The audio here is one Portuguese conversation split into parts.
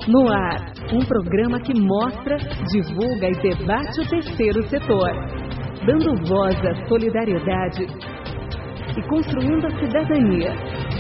No ar, um programa que mostra, divulga e debate o terceiro setor, dando voz à solidariedade e construindo a cidadania.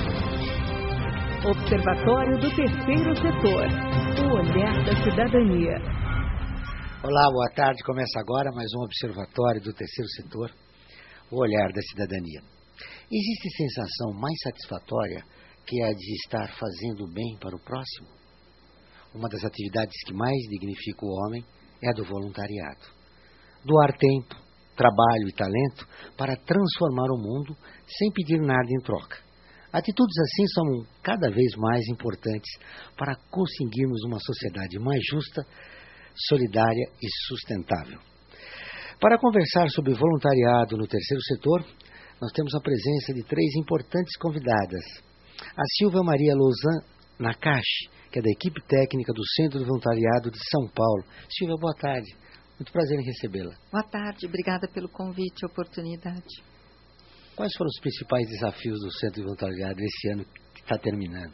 Observatório do Terceiro Setor, o olhar da cidadania. Olá, boa tarde. Começa agora mais um Observatório do Terceiro Setor, o olhar da cidadania. Existe sensação mais satisfatória que a de estar fazendo bem para o próximo? Uma das atividades que mais dignifica o homem é a do voluntariado. Doar tempo, trabalho e talento para transformar o mundo sem pedir nada em troca. Atitudes assim são cada vez mais importantes para conseguirmos uma sociedade mais justa, solidária e sustentável. Para conversar sobre voluntariado no terceiro setor, nós temos a presença de três importantes convidadas. A Silvia Maria Lousã Nakashi, que é da equipe técnica do Centro de Voluntariado de São Paulo. Silvia, boa tarde. Muito prazer em recebê-la. Boa tarde, obrigada pelo convite e oportunidade. Quais foram os principais desafios do Centro de Voluntariado esse ano que está terminando?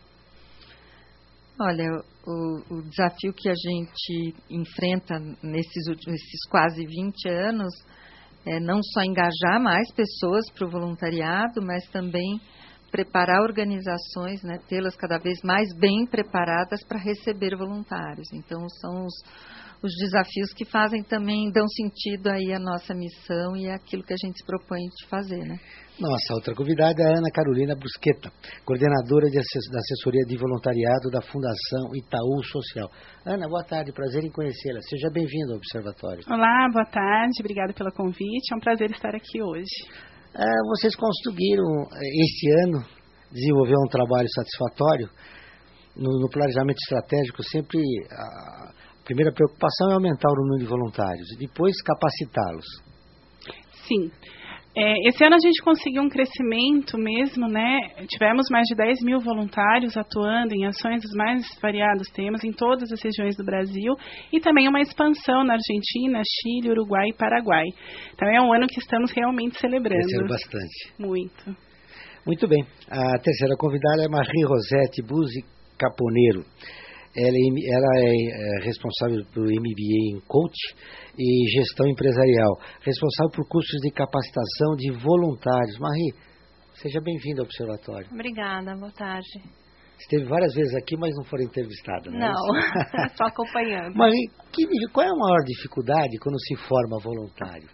Olha, o desafio que a gente enfrenta nesses quase 20 anos é não só engajar mais pessoas para o voluntariado, mas também preparar organizações, né, tê-las cada vez mais bem preparadas para receber voluntários. Então, são os desafios que fazem também, dão sentido aí à nossa missão e àquilo que a gente se propõe de fazer, né? Nossa outra convidada é a Ana Carolina Brusqueta, coordenadora da assessoria de voluntariado da Fundação Itaú Social. Ana, boa tarde, prazer em conhecê-la. Seja bem-vinda ao Observatório. Olá, boa tarde, obrigada pelo convite, é um prazer estar aqui hoje. Vocês conseguiram, este ano, desenvolver um trabalho satisfatório. No planejamento estratégico, sempre a primeira preocupação é aumentar o número de voluntários e depois capacitá-los. Sim. Esse ano a gente conseguiu um crescimento mesmo, né? Tivemos mais de 10 mil voluntários atuando em ações dos mais variados temas em todas as regiões do Brasil e também uma expansão na Argentina, Chile, Uruguai e Paraguai. Então é um ano que estamos realmente celebrando. Cresceram bastante. Muito. Muito bem. A terceira convidada é Marie Rosete Buzzi Caponeiro. Ela é responsável pelo MBA em Coach e Gestão Empresarial, responsável por cursos de capacitação de voluntários. Marie, seja bem-vinda ao Observatório. Obrigada, boa tarde. Esteve várias vezes aqui, mas não foram entrevistada, né? Não, só acompanhando. Marie, qual é a maior dificuldade quando se forma voluntário?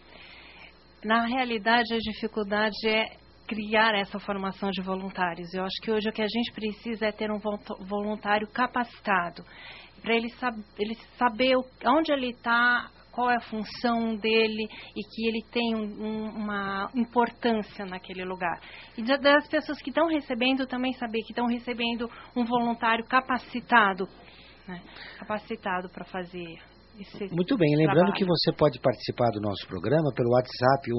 Na realidade, a dificuldade é criar essa formação de voluntários. Eu acho que hoje o que a gente precisa é ter um voluntário capacitado, para ele saber onde ele está, qual é a função dele e que ele tem uma importância naquele lugar. E das pessoas que estão recebendo também saber que estão recebendo um voluntário capacitado, né? Capacitado para fazer. Muito bem, lembrando que você pode participar do nosso programa pelo WhatsApp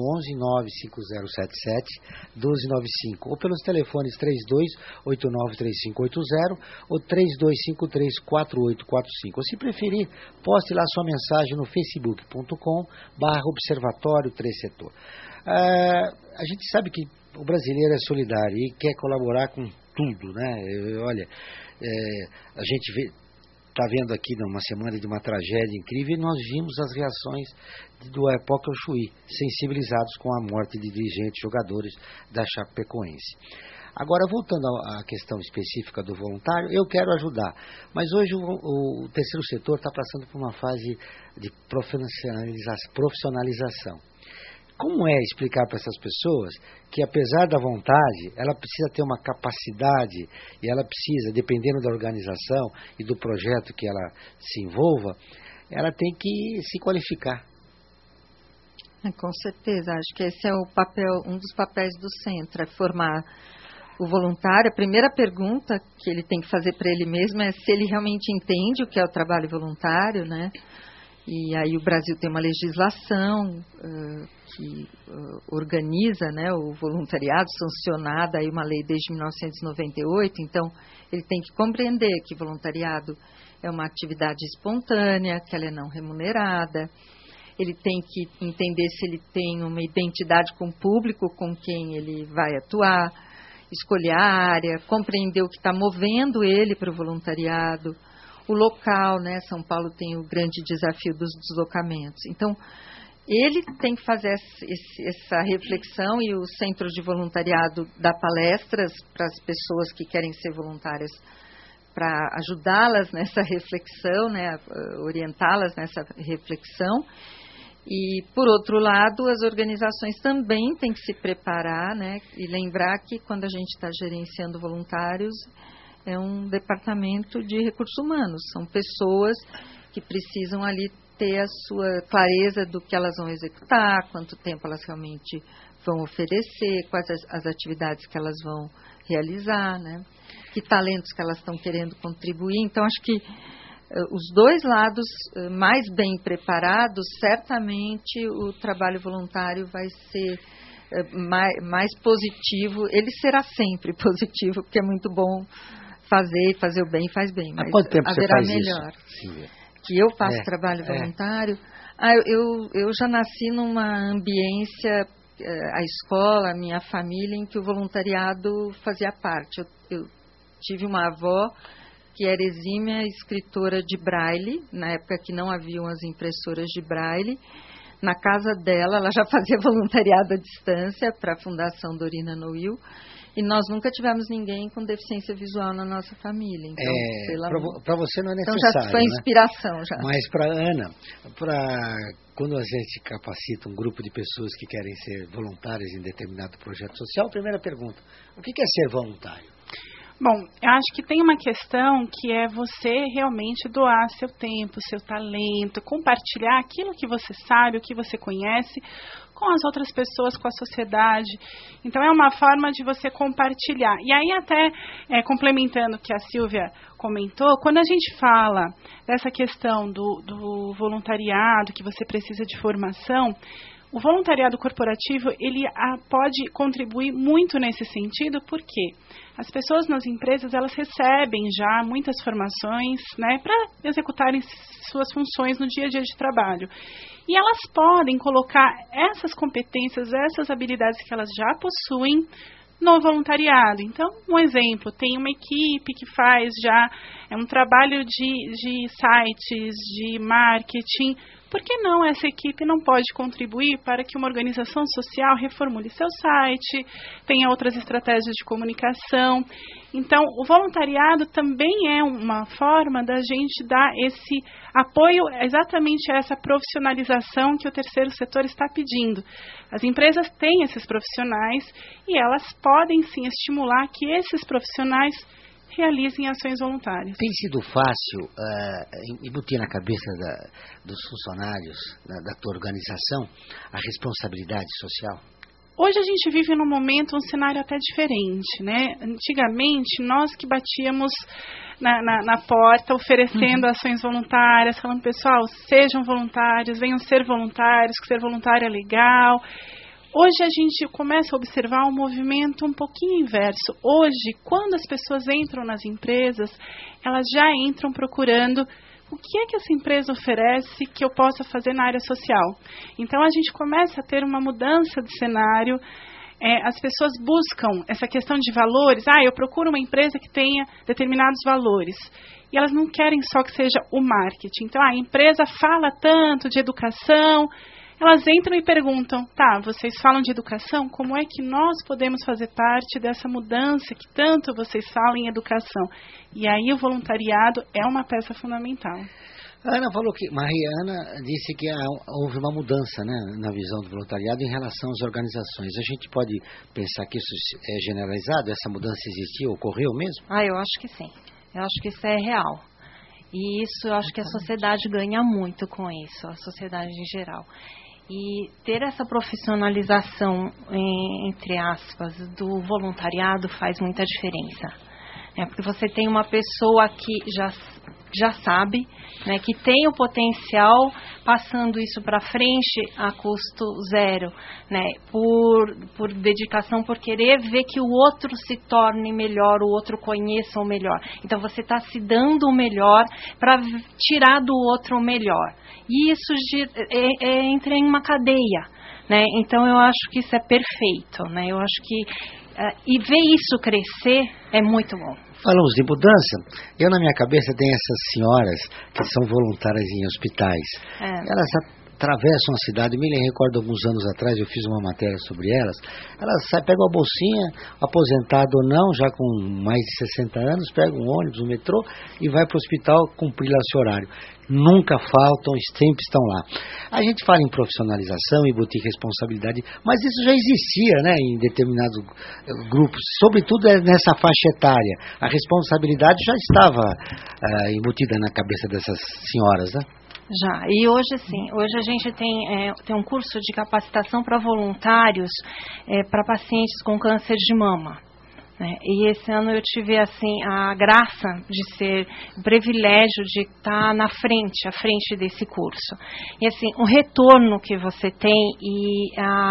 11950771295 ou pelos telefones 32893580 ou 32534845. Ou se preferir, poste lá sua mensagem no facebook.com/observatório 3 setor. A gente sabe que o brasileiro é solidário e quer colaborar com tudo, né? A gente está vendo aqui numa semana de uma tragédia incrível e nós vimos as reações do Apoca Chuí, sensibilizados com a morte de dirigentes jogadores da Chapecoense. Agora, voltando à questão específica do voluntário, eu quero ajudar, mas hoje o terceiro setor está passando por uma fase de profissionalização. Como é explicar para essas pessoas que, apesar da vontade, ela precisa ter uma capacidade e ela precisa, dependendo da organização e do projeto que ela se envolva, ela tem que se qualificar? Com certeza, acho que esse é um dos papéis do centro, é formar o voluntário. A primeira pergunta que ele tem que fazer para ele mesmo é se ele realmente entende o que é o trabalho voluntário, né? E aí o Brasil tem uma legislação que organiza, né, o voluntariado, sancionada aí uma lei desde 1998, então ele tem que compreender que voluntariado é uma atividade espontânea, que ela é não remunerada, ele tem que entender se ele tem uma identidade com o público com quem ele vai atuar, escolher a área, compreender o que está movendo ele para o voluntariado, o local, né? São Paulo tem o grande desafio dos deslocamentos. Então, ele tem que fazer essa reflexão, e o Centro de Voluntariado dá palestras para as pessoas que querem ser voluntárias, para ajudá-las nessa reflexão, né? Orientá-las nessa reflexão. E, por outro lado, as organizações também têm que se preparar, né? E lembrar que quando a gente está gerenciando voluntários, é um departamento de recursos humanos, são pessoas que precisam ali ter a sua clareza do que elas vão executar, quanto tempo elas realmente vão oferecer, quais as atividades que elas vão realizar, né? Que talentos que elas estão querendo contribuir. Então, acho que os dois lados mais bem preparados, certamente o trabalho voluntário vai ser mais positivo. Ele será sempre positivo, porque é muito bom fazer o bem faz bem, mas há quanto tempo haverá você faz melhor. Isso? Que eu faço trabalho voluntário. Eu já nasci numa ambiência, a escola, a minha família, em que o voluntariado fazia parte. Eu tive uma avó que era exímia escritora de braille, na época que não haviam as impressoras de braille. Na casa dela, ela já fazia voluntariado à distância para a Fundação Dorina Noil. E nós nunca tivemos ninguém com deficiência visual na nossa família. Então, para você não é necessário. Então já foi inspiração. Já. Mas para Ana, quando a gente capacita um grupo de pessoas que querem ser voluntárias em determinado projeto social, primeira pergunta: o que é ser voluntário? Bom, eu acho que tem uma questão que é você realmente doar seu tempo, seu talento, compartilhar aquilo que você sabe, o que você conhece com as outras pessoas, com a sociedade. Então, é uma forma de você compartilhar. E aí, até complementando o que a Silvia comentou, quando a gente fala dessa questão do voluntariado, que você precisa de formação, o voluntariado corporativo, ele pode contribuir muito nesse sentido, porque as pessoas nas empresas, elas recebem já muitas formações, né, para executarem suas funções no dia a dia de trabalho. E elas podem colocar essas competências, essas habilidades que elas já possuem no voluntariado. Então, um exemplo, tem uma equipe que faz já um trabalho de sites, de marketing. Por que não essa equipe não pode contribuir para que uma organização social reformule seu site, tenha outras estratégias de comunicação? Então, o voluntariado também é uma forma da gente dar esse apoio exatamente a essa profissionalização que o terceiro setor está pedindo. As empresas têm esses profissionais e elas podem sim estimular que esses profissionais realizem ações voluntárias. Tem sido fácil embutir na cabeça dos funcionários da tua organização a responsabilidade social? Hoje a gente vive num momento, um cenário até diferente, né? Antigamente, nós que batíamos na porta, oferecendo ações voluntárias, falando, pessoal, sejam voluntários, venham ser voluntários, que ser voluntário é legal. Hoje a gente começa a observar um movimento um pouquinho inverso. Hoje, quando as pessoas entram nas empresas, elas já entram procurando o que é que essa empresa oferece que eu possa fazer na área social. Então, a gente começa a ter uma mudança de cenário. As pessoas buscam essa questão de valores. Eu procuro uma empresa que tenha determinados valores. E elas não querem só que seja o marketing. Então, a empresa fala tanto de educação. Elas entram e perguntam, vocês falam de educação? Como é que nós podemos fazer parte dessa mudança que tanto vocês falam em educação? E aí o voluntariado é uma peça fundamental. A Ana falou que, Mariana disse que houve uma mudança, né, na visão do voluntariado em relação às organizações. A gente pode pensar que isso é generalizado? Essa mudança existiu, ocorreu mesmo? Eu acho que sim. Eu acho que isso é real. E isso eu acho que a sociedade ganha muito com isso, a sociedade em geral. E ter essa profissionalização, entre aspas, do voluntariado faz muita diferença. Porque você tem uma pessoa que já sabe, né, que tem o potencial, passando isso para frente a custo zero, né, por dedicação, por querer ver que o outro se torne melhor, o outro conheça o melhor. Então, você está se dando o melhor para tirar do outro o melhor. E isso entra em uma cadeia. Né? Então, eu acho que isso é perfeito. Né? Eu acho que E ver isso crescer é muito bom. Falamos de mudança, eu na minha cabeça tenho essas senhoras que são voluntárias em hospitais. Elas atravessam a cidade, me recordo alguns anos atrás, eu fiz uma matéria sobre elas. Elas pegam a bolsinha, aposentado ou não, já com mais de 60 anos, pegam um ônibus, um metrô e vai para o hospital cumprir lá seu horário. Nunca faltam, sempre estão lá. A gente fala em profissionalização, embutir responsabilidade, mas isso já existia, né, em determinados grupos, sobretudo nessa faixa etária. A responsabilidade já estava embutida na cabeça dessas senhoras, né? Já, e hoje sim, hoje a gente tem um curso de capacitação para voluntários para pacientes com câncer de mama. E esse ano eu tive assim a graça de ser o privilégio de estar à frente desse curso. E assim, o retorno que você tem e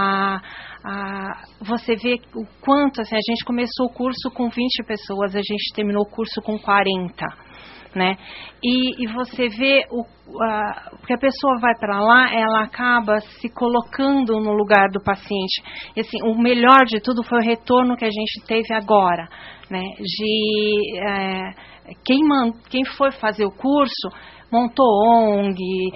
você vê o quanto, assim, a gente começou o curso com 20 pessoas, a gente terminou o curso com 40. Né? E você vê porque a pessoa vai para lá, ela acaba se colocando no lugar do paciente. E assim, o melhor de tudo foi o retorno que a gente teve agora, né? Quem foi fazer o curso montou ONG,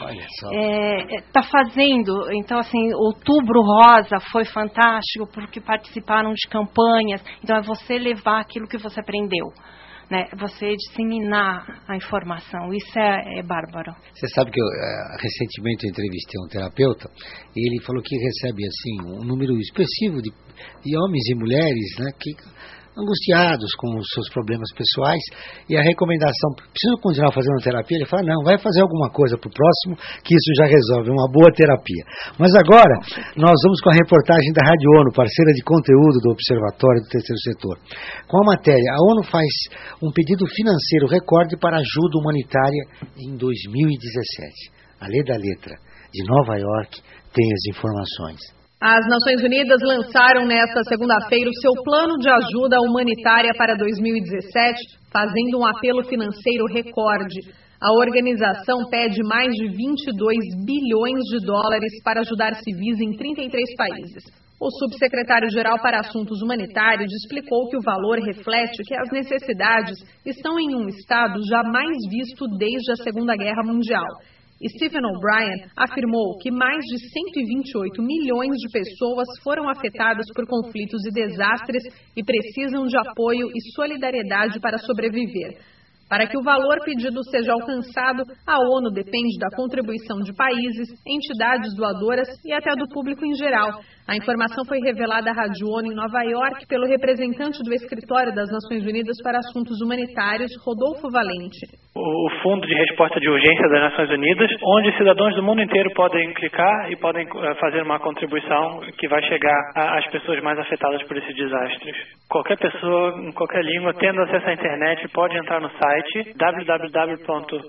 está fazendo. Então, assim, Outubro Rosa foi fantástico porque participaram de campanhas. Então, é você levar aquilo que você aprendeu. Né, você disseminar a informação, isso é bárbaro. Você sabe que recentemente eu entrevistei um terapeuta e ele falou que recebe assim um número expressivo de homens e mulheres, né, que angustiados com os seus problemas pessoais, e a recomendação, preciso continuar fazendo terapia? Ele fala, não, vai fazer alguma coisa para o próximo, que isso já resolve, uma boa terapia. Mas agora, nós vamos com a reportagem da Rádio ONU, parceira de conteúdo do Observatório do Terceiro Setor. Com a matéria, a ONU faz um pedido financeiro recorde para ajuda humanitária em 2017. A Lê da Letra, de Nova York, tem as informações. As Nações Unidas lançaram nesta segunda-feira o seu plano de ajuda humanitária para 2017, fazendo um apelo financeiro recorde. A organização pede mais de 22 bilhões de dólares para ajudar civis em 33 países. O subsecretário-geral para Assuntos Humanitários explicou que o valor reflete que as necessidades estão em um estado jamais visto desde a Segunda Guerra Mundial. Stephen O'Brien afirmou que mais de 128 milhões de pessoas foram afetadas por conflitos e desastres e precisam de apoio e solidariedade para sobreviver. Para que o valor pedido seja alcançado, a ONU depende da contribuição de países, entidades doadoras e até do público em geral. A informação foi revelada à Rádio ONU em Nova York pelo representante do Escritório das Nações Unidas para Assuntos Humanitários, Rodolfo Valente. O Fundo de Resposta de Urgência das Nações Unidas, onde cidadãos do mundo inteiro podem clicar e podem fazer uma contribuição que vai chegar às pessoas mais afetadas por esses desastres. Qualquer pessoa, em qualquer língua, tendo acesso à internet, pode entrar no site www.cerf.org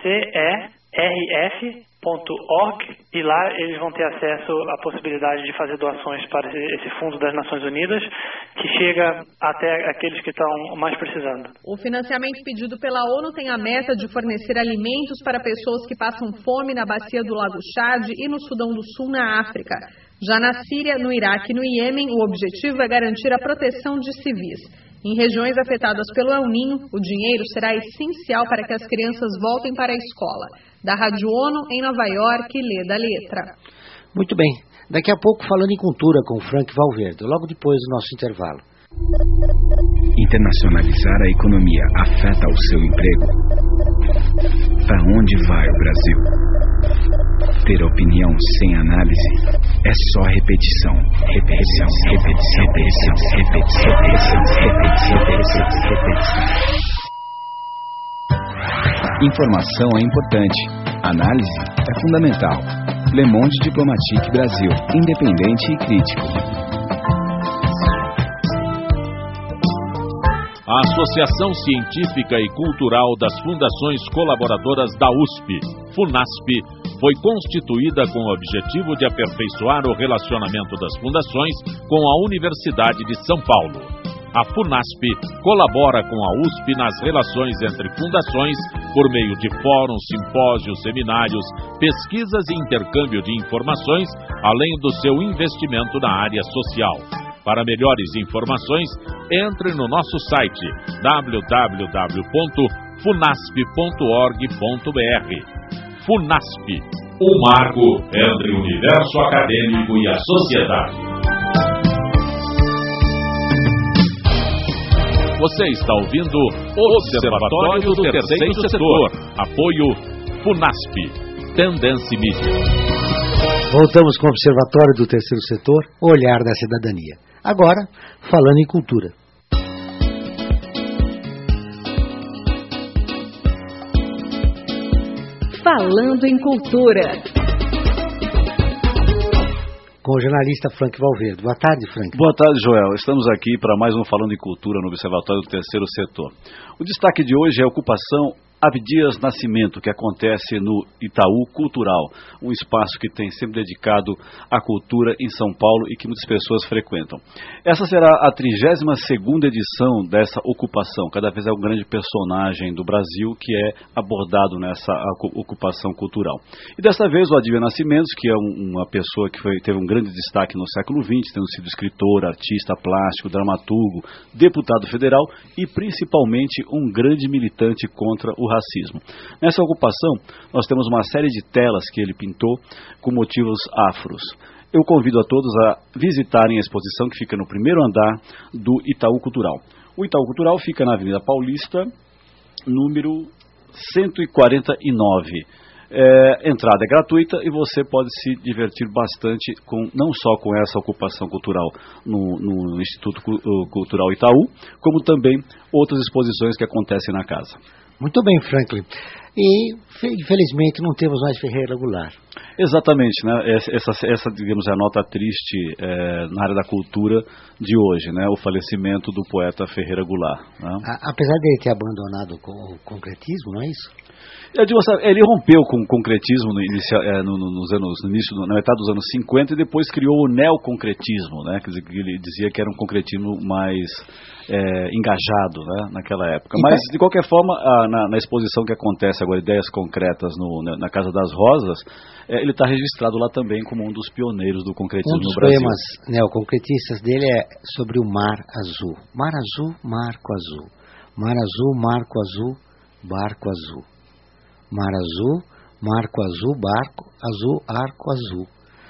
e lá eles vão ter acesso à possibilidade de fazer doações para esse Fundo das Nações Unidas, que chega até aqueles que estão mais precisando. O financiamento pedido pela ONU tem a meta de fornecer alimentos para pessoas que passam fome na bacia do Lago Chad e no Sudão do Sul, na África. Já na Síria, no Iraque e no Iêmen, o objetivo é garantir a proteção de civis. Em regiões afetadas pelo El Niño, o dinheiro será essencial para que as crianças voltem para a escola. Da Rádio ONU, em Nova York, Lê da Letra. Muito bem. Daqui a pouco, falando em cultura com o Frank Valverde, logo depois do nosso intervalo. Internacionalizar a economia afeta o seu emprego? Para onde vai o Brasil? Ter opinião sem análise é só repetição. Repetição, repetição, repetição, repetição, repetição, repetição, repetição. Informação é importante. Análise é fundamental. Le Monde Diplomatique Brasil. Independente e crítico. A Associação Científica e Cultural das Fundações Colaboradoras da USP, FUNASP, foi constituída com o objetivo de aperfeiçoar o relacionamento das fundações com a Universidade de São Paulo. A FUNASP colabora com a USP nas relações entre fundações por meio de fóruns, simpósios, seminários, pesquisas e intercâmbio de informações, além do seu investimento na área social. Para melhores informações, entre no nosso site www.funasp.org.br. Funasp, um marco entre o universo acadêmico e a sociedade. Você está ouvindo o Observatório do Terceiro Setor. Apoio Funasp, Tendência Mídia. Voltamos com o Observatório do Terceiro Setor, o olhar da cidadania. Agora, falando em cultura. Falando em cultura. Com o jornalista Frank Valverde. Boa tarde, Frank. Boa tarde, Joel. Estamos aqui para mais um Falando em Cultura no Observatório do Terceiro Setor. O destaque de hoje é a ocupação Abdias Nascimento, que acontece no Itaú Cultural, um espaço que tem sempre dedicado à cultura em São Paulo e que muitas pessoas frequentam. Essa será a 32ª edição dessa ocupação. Cada vez é um grande personagem do Brasil que é abordado nessa ocupação cultural. E desta vez o Abdias Nascimento, que é uma pessoa que teve um grande destaque no século XX, tendo sido escritor, artista plástico, dramaturgo, deputado federal e principalmente um grande militante contra o racismo. Nessa ocupação, nós temos uma série de telas que ele pintou com motivos afros. Eu convido a todos a visitarem a exposição que fica no primeiro andar do Itaú Cultural. O Itaú Cultural fica na Avenida Paulista, número 149. Entrada é gratuita e você pode se divertir bastante não só com essa ocupação cultural no Instituto Cultural Itaú, como também outras exposições que acontecem na casa. Muito bem, Franklin. E, infelizmente, não temos mais Ferreira Goulart. Exatamente, né? Essa digamos, é a nota triste na área da cultura de hoje, né? O falecimento do poeta Ferreira Goulart. Né? Apesar de ele ter abandonado o concretismo, não é isso? Ele rompeu com o concretismo no início na metade dos anos 50 e depois criou o neoconcretismo, né? Quer dizer, ele dizia que era um concretismo mais engajado, né? Naquela época. Mas, de qualquer forma, na exposição que acontece agora, Ideias Concretas na Casa das Rosas, ele está registrado lá também como um dos pioneiros do concretismo no Brasil. Um dos poemas neoconcretistas dele é sobre o mar azul. Mar azul, marco azul. Mar azul, marco azul, barco azul. Mar azul, marco azul, barco azul, arco azul.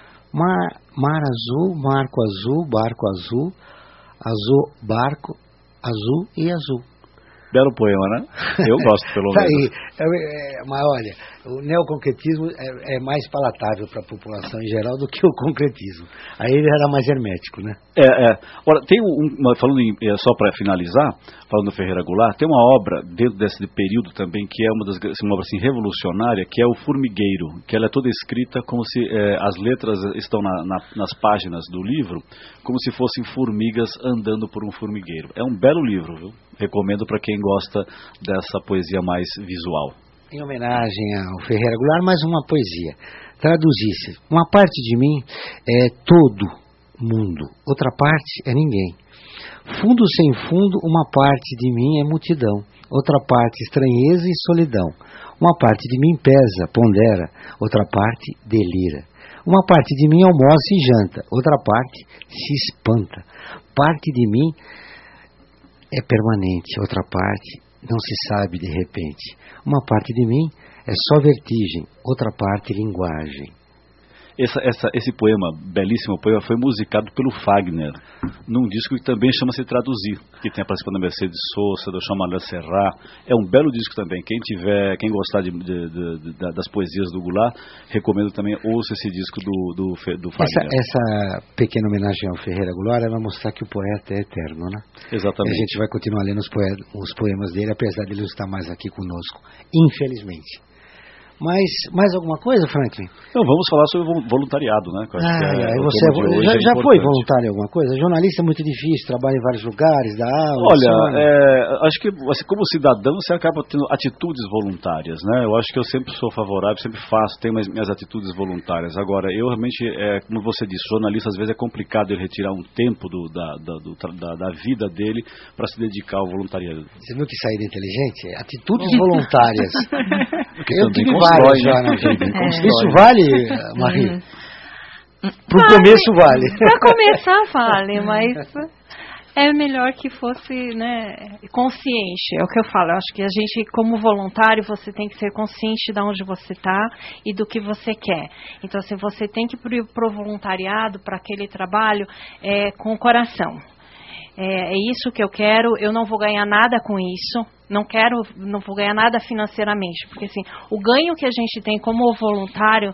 Mar azul, marco azul, barco azul, azul, barco azul e azul. Belo poema, né? Eu gosto, pelo menos. Mas olha, o neoconcretismo é mais palatável para a população em geral do que o concretismo. Aí ele era mais hermético, né? Ora, tem falando só para finalizar, falando do Ferreira Goulart, tem uma obra dentro desse período também que é uma obra assim, revolucionária, que é o Formigueiro, que ela é toda escrita como se as letras estão nas páginas do livro, como se fossem formigas andando por um formigueiro. É um belo livro, viu? Recomendo para quem gosta dessa poesia mais visual. Em homenagem ao Ferreira Goulart, mais uma poesia. Traduzisse. Uma parte de mim é todo mundo, outra parte é ninguém. Fundo sem fundo, uma parte de mim é multidão, outra parte estranheza e solidão. Uma parte de mim pesa, pondera, outra parte delira. Uma parte de mim almoça e janta, outra parte se espanta. Parte de mim é permanente, outra parte não se sabe de repente. Uma parte de mim é só vertigem, outra parte linguagem. Esse poema, belíssimo poema, foi musicado pelo Fagner, num disco que também chama-se Traduzir, que tem a participação da Mercedes Sosa, do Chamalé Serrat. É um belo disco também. Quem gostar das poesias do Goulart, recomendo também, ouça esse disco do Fagner. Essa pequena homenagem ao Ferreira Goulart vai mostrar que o poeta é eterno, né? Exatamente. E a gente vai continuar lendo os poemas dele, apesar de ele não estar mais aqui conosco, infelizmente. Mas mais alguma coisa, Franklin? Então, vamos falar sobre voluntariado, né? Você já foi voluntário em alguma coisa? Jornalista é muito difícil, trabalha em vários lugares, dá aula. Olha, acho que assim, como cidadão você acaba tendo atitudes voluntárias, né? Eu acho que eu sempre sou favorável, sempre tenho minhas atitudes voluntárias. Agora, eu realmente, como você disse, jornalista às vezes é complicado ele retirar um tempo da vida dele para se dedicar ao voluntariado. Você viu que saída inteligente? Atitudes voluntárias. Eu tive várias já na vida. Isso vale, Marie? Para o começo vale. Para começar vale, mas é melhor que fosse, né, consciente. É o que eu falo. Eu acho que a gente, como voluntário, você tem que ser consciente de onde você está e do que você quer. Então, assim, você tem que ir para o voluntariado, para aquele trabalho, com o coração. É isso que eu quero, eu não vou ganhar nada com isso, não vou ganhar nada financeiramente, porque assim, o ganho que a gente tem como voluntário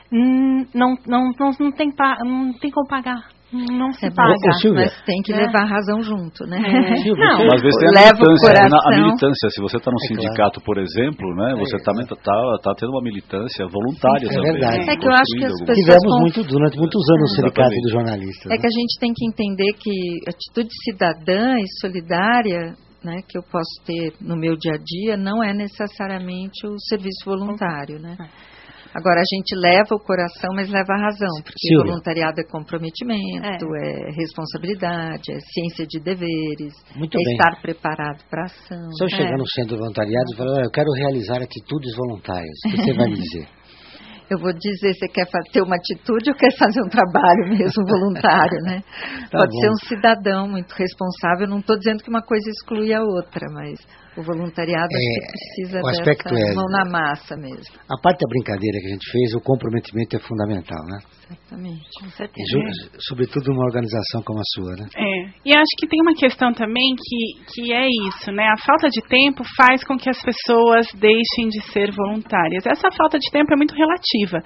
não tem como pagar. Não se paga, mas tem que levar a razão junto, né? Não, às vezes tem a militância. Se você está no sindicato, por exemplo, né, você também está tendo uma militância voluntária também. Verdade. É que eu acho que as pessoas tivemos durante muitos anos o sindicato dos jornalistas. É que a gente tem que entender que atitude cidadã e solidária, né, que eu posso ter no meu dia a dia, não é necessariamente o serviço voluntário, né? Agora, a gente leva o coração, mas leva a razão, porque voluntariado é comprometimento, é responsabilidade, é ciência de deveres, estar preparado para a ação. Se eu chegar no centro de voluntariado e falar, eu quero realizar atitudes voluntárias, o que você vai me dizer? Eu vou dizer, você quer ter uma atitude ou quer fazer um trabalho mesmo voluntário, né? Pode ser um cidadão muito responsável, não estou dizendo que uma coisa exclui a outra, mas o voluntariado acho que precisa dessa mão na massa mesmo. A parte da brincadeira que a gente fez, o comprometimento é fundamental, né? Exatamente, com certeza. Sobretudo uma organização como a sua, né? E acho que tem uma questão também que é isso, né? A falta de tempo faz com que as pessoas deixem de ser voluntárias. Essa falta de tempo é muito relativa.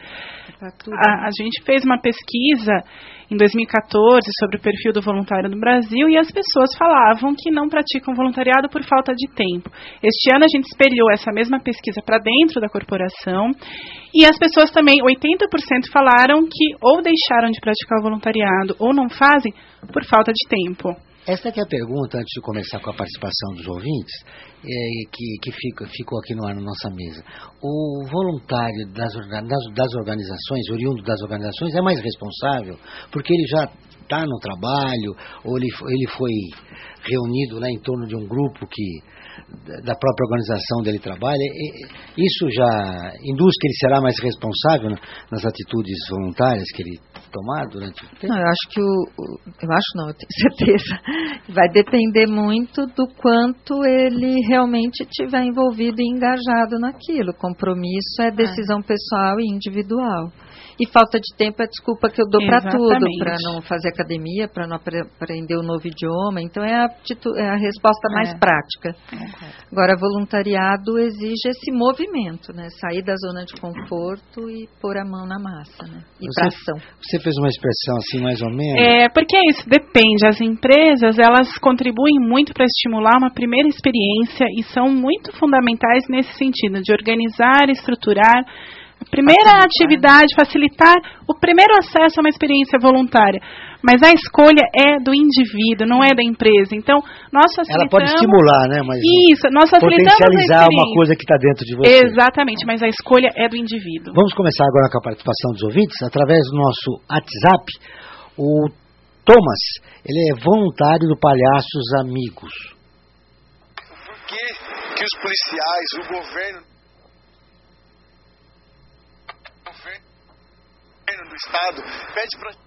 A gente fez uma pesquisa em 2014 sobre o perfil do voluntário no Brasil e as pessoas falavam que não praticam voluntariado por falta de tempo. Este ano a gente espelhou essa mesma pesquisa para dentro da corporação e as pessoas também, 80% falaram que ou deixaram de praticar o voluntariado ou não fazem por falta de tempo. Essa aqui é a pergunta, antes de começar com a participação dos ouvintes, que ficou aqui no ar na nossa mesa. O voluntário das organizações, oriundo das organizações, é mais responsável porque ele já está no trabalho, ou ele foi reunido lá em torno de um grupo da própria organização dele trabalha. Isso já induz que ele será mais responsável nas atitudes voluntárias que ele tomar durante o tempo? Não, eu tenho certeza. Vai depender muito do quanto ele realmente estiver envolvido e engajado naquilo. Compromisso é decisão pessoal e individual. E falta de tempo é desculpa que eu dou para tudo, para não fazer academia, para não aprender um novo idioma. Então é a resposta mais prática. Agora, voluntariado exige esse movimento, né? Sair da zona de conforto e pôr a mão na massa, né? E para ação. Você fez uma expressão assim, mais ou menos? Porque é isso, depende. As empresas, elas contribuem muito para estimular uma primeira experiência e são muito fundamentais nesse sentido, de organizar, estruturar a primeira atividade, facilitar o primeiro acesso a uma experiência voluntária. Mas a escolha é do indivíduo, não é da empresa. Então, nós facilitamos... Ela pode estimular, né? Mas isso, nós facilitamos potencializar uma coisa que está dentro de você. Exatamente, mas a escolha é do indivíduo. Vamos começar agora com a participação dos ouvintes, através do nosso WhatsApp. O Thomas, ele é voluntário do Palhaços Amigos. Por que os policiais, o governo do Estado pede pra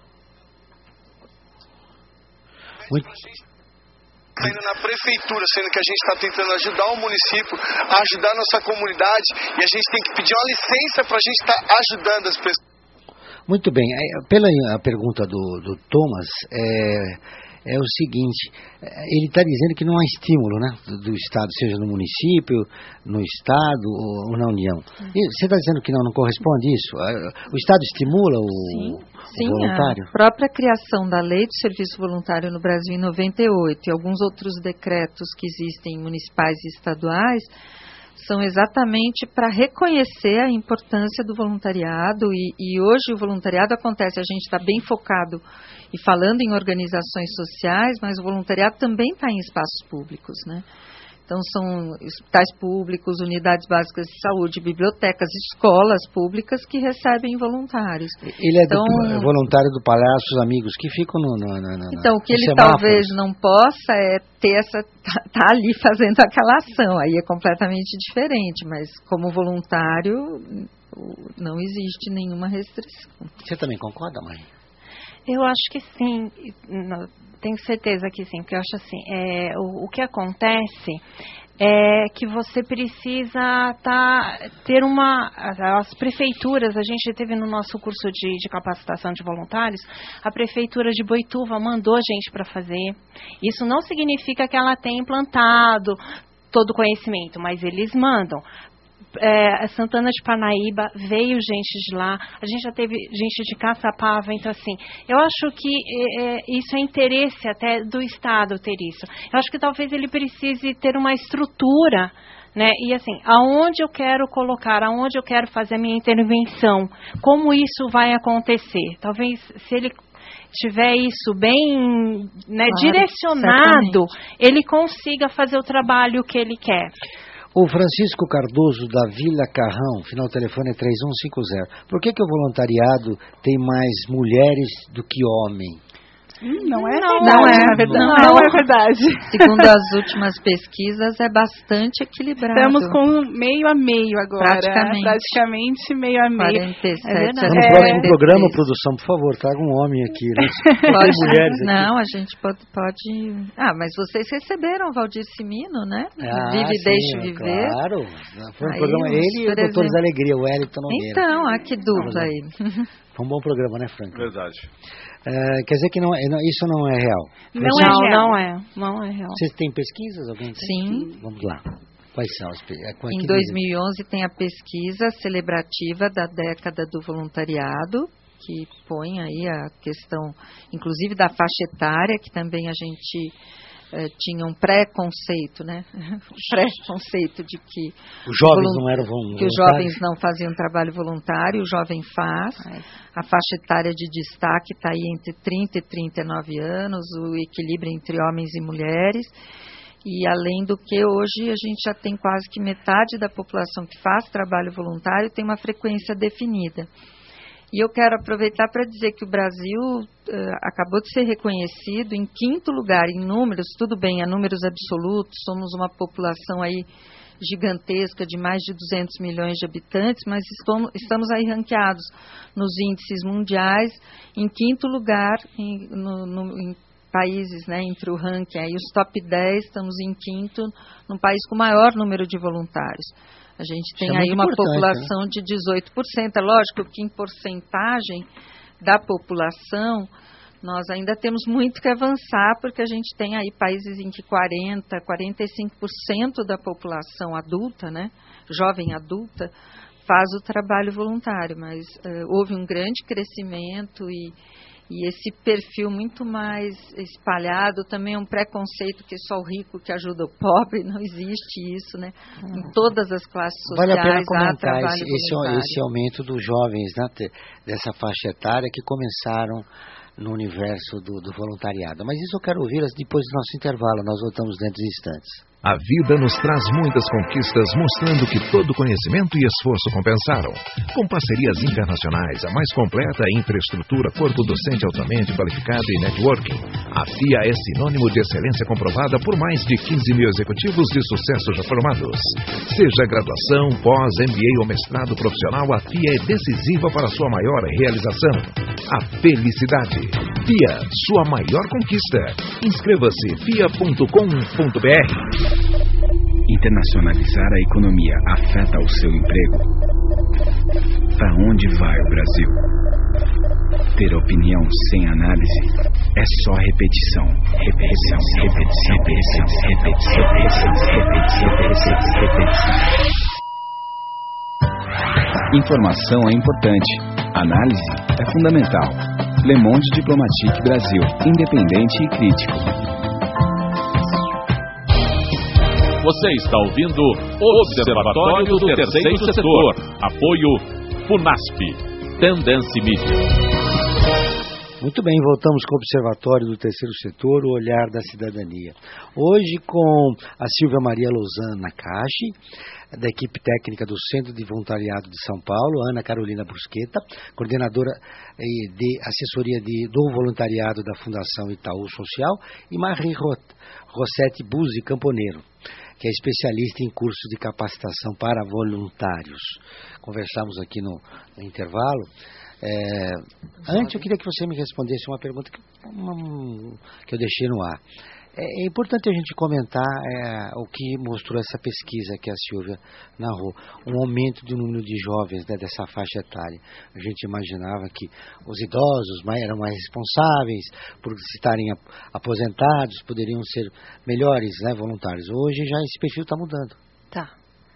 gente tá indo na prefeitura, sendo que a gente está tentando ajudar o município, ajudar a nossa comunidade, e a gente tem que pedir uma licença para a gente estar ajudando as pessoas. Muito bem, pela pergunta do Thomas, é o seguinte, ele está dizendo que não há estímulo, né, do Estado, seja no município, no Estado ou na União. E você está dizendo que não corresponde isso? O Estado estimula o voluntário? A própria criação da Lei do Serviço Voluntário no Brasil em 98 e alguns outros decretos que existem municipais e estaduais são exatamente para reconhecer a importância do voluntariado e hoje o voluntariado acontece, a gente está bem focado e falando em organizações sociais, mas o voluntariado também está em espaços públicos, né? Então são hospitais públicos, unidades básicas de saúde, bibliotecas, escolas públicas que recebem voluntários. Ele é voluntário do Palhaços Amigos, que ficam Então o que ele talvez não possa é ter tá ali fazendo aquela ação, aí é completamente diferente, mas como voluntário não existe nenhuma restrição. Você também concorda, mãe? Eu acho que sim, tenho certeza que sim, porque eu acho assim, o que acontece é que você precisa ter as prefeituras, a gente teve no nosso curso de capacitação de voluntários, a prefeitura de Boituva mandou a gente para fazer. Isso não significa que ela tenha implantado todo o conhecimento, mas eles mandam. Santana de Parnaíba, veio gente de lá, a gente já teve gente de Caçapava, então assim, eu acho que isso é interesse até do Estado ter isso. Eu acho que talvez ele precise ter uma estrutura, né? E assim, aonde eu quero colocar, aonde eu quero fazer a minha intervenção, como isso vai acontecer. Talvez se ele tiver isso bem, né, direcionado, ele consiga fazer o trabalho que ele quer. O Francisco Cardoso, da Vila Carrão, final do telefone é 3150. Por que o voluntariado tem mais mulheres do que homem? Não é verdade. Segundo as últimas pesquisas, é bastante equilibrado. Estamos com meio a meio agora. Praticamente meio a meio. 47. No próximo programa, produção, por favor, traga um homem aqui. Né? Pode, mulheres aqui. Não, a gente pode... Mas vocês receberam Valdir Simino, né? Vive e Deixe Viver. Claro. Foi um programa, ele e o Doutores da Alegria, o Wellington Nogueira. Então, que dupla aí. Foi um bom programa, né, Franca? Verdade. Quer dizer que isso não é real? Não é real. Vocês têm pesquisas? Alguém tem? Sim. Vamos lá. Quais são as pesquisas? Em 2011 tem a pesquisa celebrativa da década do voluntariado, que põe aí a questão, inclusive da faixa etária, que também a gente tinha um preconceito, né? Preconceito de que os jovens não eram voluntários. Que os jovens não faziam trabalho voluntário, o jovem faz. A faixa etária de destaque está aí entre 30 e 39 anos, o equilíbrio entre homens e mulheres. E além do que, hoje a gente já tem quase que metade da população que faz trabalho voluntário tem uma frequência definida. E eu quero aproveitar para dizer que o Brasil acabou de ser reconhecido em 5º lugar em números, tudo bem, números absolutos, somos uma população aí gigantesca de mais de 200 milhões de habitantes, mas estamos aí ranqueados nos índices mundiais em 5º lugar em países, né, entre o ranking, aí os top 10, estamos em 5º, num país com o maior número de voluntários. A gente tem aí uma população, né, de 18%. É lógico que em porcentagem da população, nós ainda temos muito que avançar, porque a gente tem aí países em que 45% da população adulta, né, jovem adulta, faz o trabalho voluntário, mas houve um grande crescimento e esse perfil muito mais espalhado, também é um preconceito que só o rico que ajuda o pobre, não existe isso, né? Em todas as classes sociais. Vale a pena comentar há trabalho voluntário. esse aumento dos jovens, né, dessa faixa etária que começaram no universo do voluntariado. Mas isso eu quero ouvir depois do nosso intervalo, nós voltamos dentro de instantes. A vida nos traz muitas conquistas, mostrando que todo conhecimento e esforço compensaram. Com parcerias internacionais, a mais completa infraestrutura, corpo docente altamente qualificado e networking, a FIA é sinônimo de excelência comprovada por mais de 15 mil executivos de sucesso já formados. Seja graduação, pós, MBA ou mestrado profissional, a FIA é decisiva para sua maior realização. A felicidade. FIA, sua maior conquista. Inscreva-se fia.com.br. Internacionalizar a economia afeta o seu emprego? Para onde vai o Brasil? Ter opinião sem análise é só repetição. Repetição, repetição, repetição, repetição, repetição, repetição, repetição. Informação é importante. Análise é fundamental. Le Monde Diplomatique Brasil, independente e crítico. Você está ouvindo Observatório do Terceiro Setor. Apoio FUNASP. Tendência Mídia. Muito bem, voltamos com o Observatório do Terceiro Setor, o olhar da cidadania. Hoje com a Silvia Maria Lousana Nakashi, da equipe técnica do Centro de Voluntariado de São Paulo, Ana Carolina Brusqueta, coordenadora de assessoria do voluntariado da Fundação Itaú Social, e Marie Rosete Buzzi Camponeiro. que é especialista em curso de capacitação para voluntários. Conversamos aqui no intervalo. Antes eu queria que você me respondesse uma pergunta que eu deixei no ar. É importante a gente comentar o que mostrou essa pesquisa que a Silvia narrou, um aumento do número de jovens, né, dessa faixa etária. A gente imaginava que os idosos eram mais responsáveis por estarem aposentados, poderiam ser melhores, né, voluntários. Hoje já esse perfil está mudando. Tá.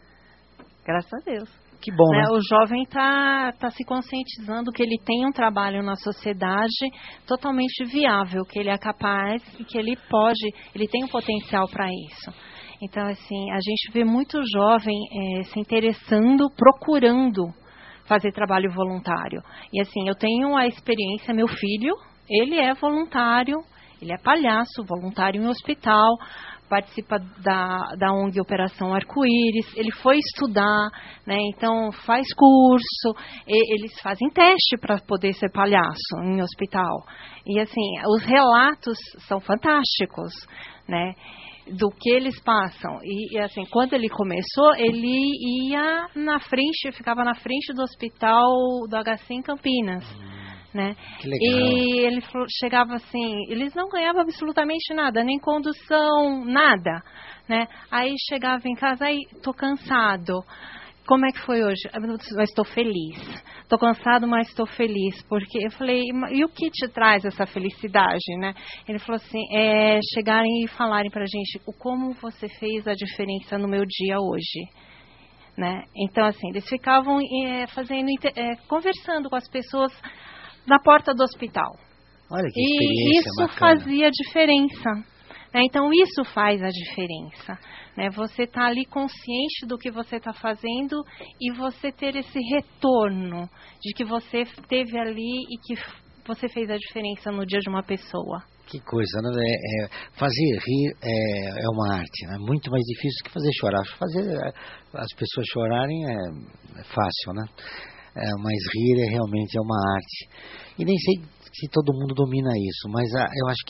Graças a Deus. Que bom, né? O jovem está se conscientizando que ele tem um trabalho na sociedade totalmente viável, que ele é capaz e que ele tem um potencial para isso. Então, assim, a gente vê muito jovem se interessando, procurando fazer trabalho voluntário. E, assim, eu tenho a experiência, meu filho, ele é voluntário, ele é palhaço, voluntário em hospital, participa da ONG Operação Arco-Íris, ele foi estudar, né, então faz curso, eles fazem teste para poder ser palhaço em hospital. E assim, os relatos são fantásticos, né, do que eles passam. E assim, quando ele começou, ele ia na frente, ficava na frente do hospital do HC em Campinas. Né? Que legal. E ele chegava assim, eles não ganhavam absolutamente nada, nem condução, nada, né? Aí chegava em casa, aí tô cansado. Como é que foi hoje? Mas estou feliz. Estou cansado, mas estou feliz. Porque eu falei, e o que te traz essa felicidade, né? Ele falou assim, chegarem e falarem pra gente como você fez a diferença no meu dia hoje. Né? Então, assim, eles ficavam conversando com as pessoas na porta do hospital. Olha que experiência e isso bacana. fazia diferença. Né? Então, isso faz a diferença. Né? Você está ali consciente do que você está fazendo e você ter esse retorno de que você esteve ali e que você fez a diferença no dia de uma pessoa. Que coisa, né? Fazer rir é uma arte, né? Muito mais difícil que fazer chorar. Fazer as pessoas chorarem é fácil, né? Mas rir realmente é uma arte. E nem sei se todo mundo domina isso, mas eu acho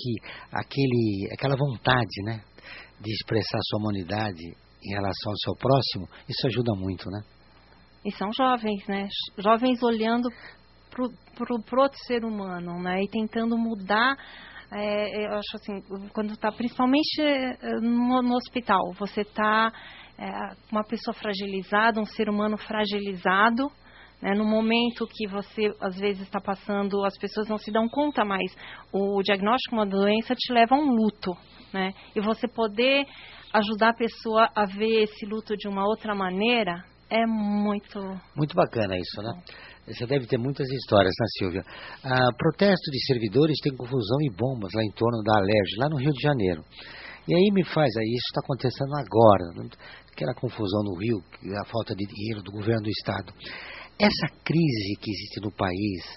que aquela vontade, né, de expressar sua humanidade em relação ao seu próximo, isso ajuda muito, né? E são jovens, né? Jovens olhando pro outro ser humano, né? E tentando mudar. Eu acho assim, quando está principalmente no hospital, você está uma pessoa fragilizada, um ser humano fragilizado. No momento que você, às vezes, está passando, as pessoas não se dão conta mais. O diagnóstico de uma doença te leva a um luto, né? E você poder ajudar a pessoa a ver esse luto de uma outra maneira é muito... Muito bacana isso, né? Você deve ter muitas histórias, né, Silvia? Protesto de servidores tem confusão e bombas lá em torno da Alerj, lá no Rio de Janeiro. E aí isso está acontecendo agora, né? Aquela confusão no Rio, a falta de dinheiro do governo do Estado. Essa crise que existe no país,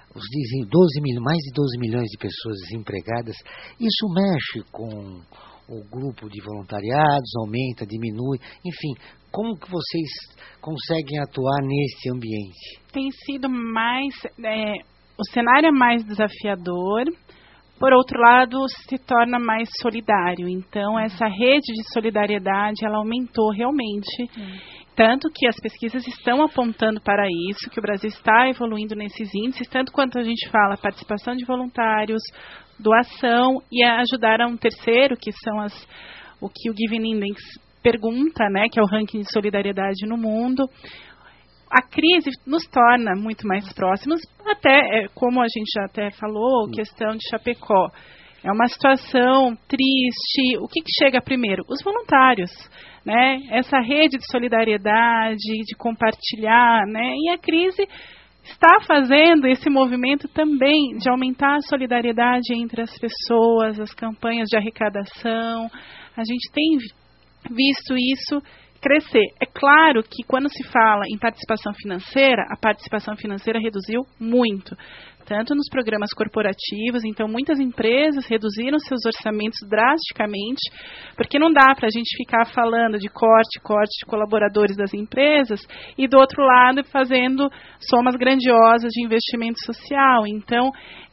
mais de 12 milhões de pessoas desempregadas, isso mexe com o grupo de voluntariados, aumenta, diminui, enfim, como que vocês conseguem atuar nesse ambiente? Tem sido mais, o cenário é mais desafiador, por outro lado, se torna mais solidário, então essa rede de solidariedade, ela aumentou realmente. Tanto que as pesquisas estão apontando para isso, que o Brasil está evoluindo nesses índices, tanto quanto a gente fala participação de voluntários, doação e ajudar a um terceiro, que são o que o Giving Index pergunta, né, que é o ranking de solidariedade no mundo. A crise nos torna muito mais próximos, até, como a gente já até falou, questão de Chapecó. É uma situação triste. O que chega primeiro? Os voluntários, né? Essa rede de solidariedade, de compartilhar, né? E a crise está fazendo esse movimento também de aumentar a solidariedade entre as pessoas, as campanhas de arrecadação. A gente tem visto isso crescer. É claro que quando se fala em participação financeira, a participação financeira reduziu muito, tanto nos programas corporativos, então muitas empresas reduziram seus orçamentos drasticamente, porque não dá para a gente ficar falando de corte de colaboradores das empresas e do outro lado fazendo somas grandiosas de investimento social. Então,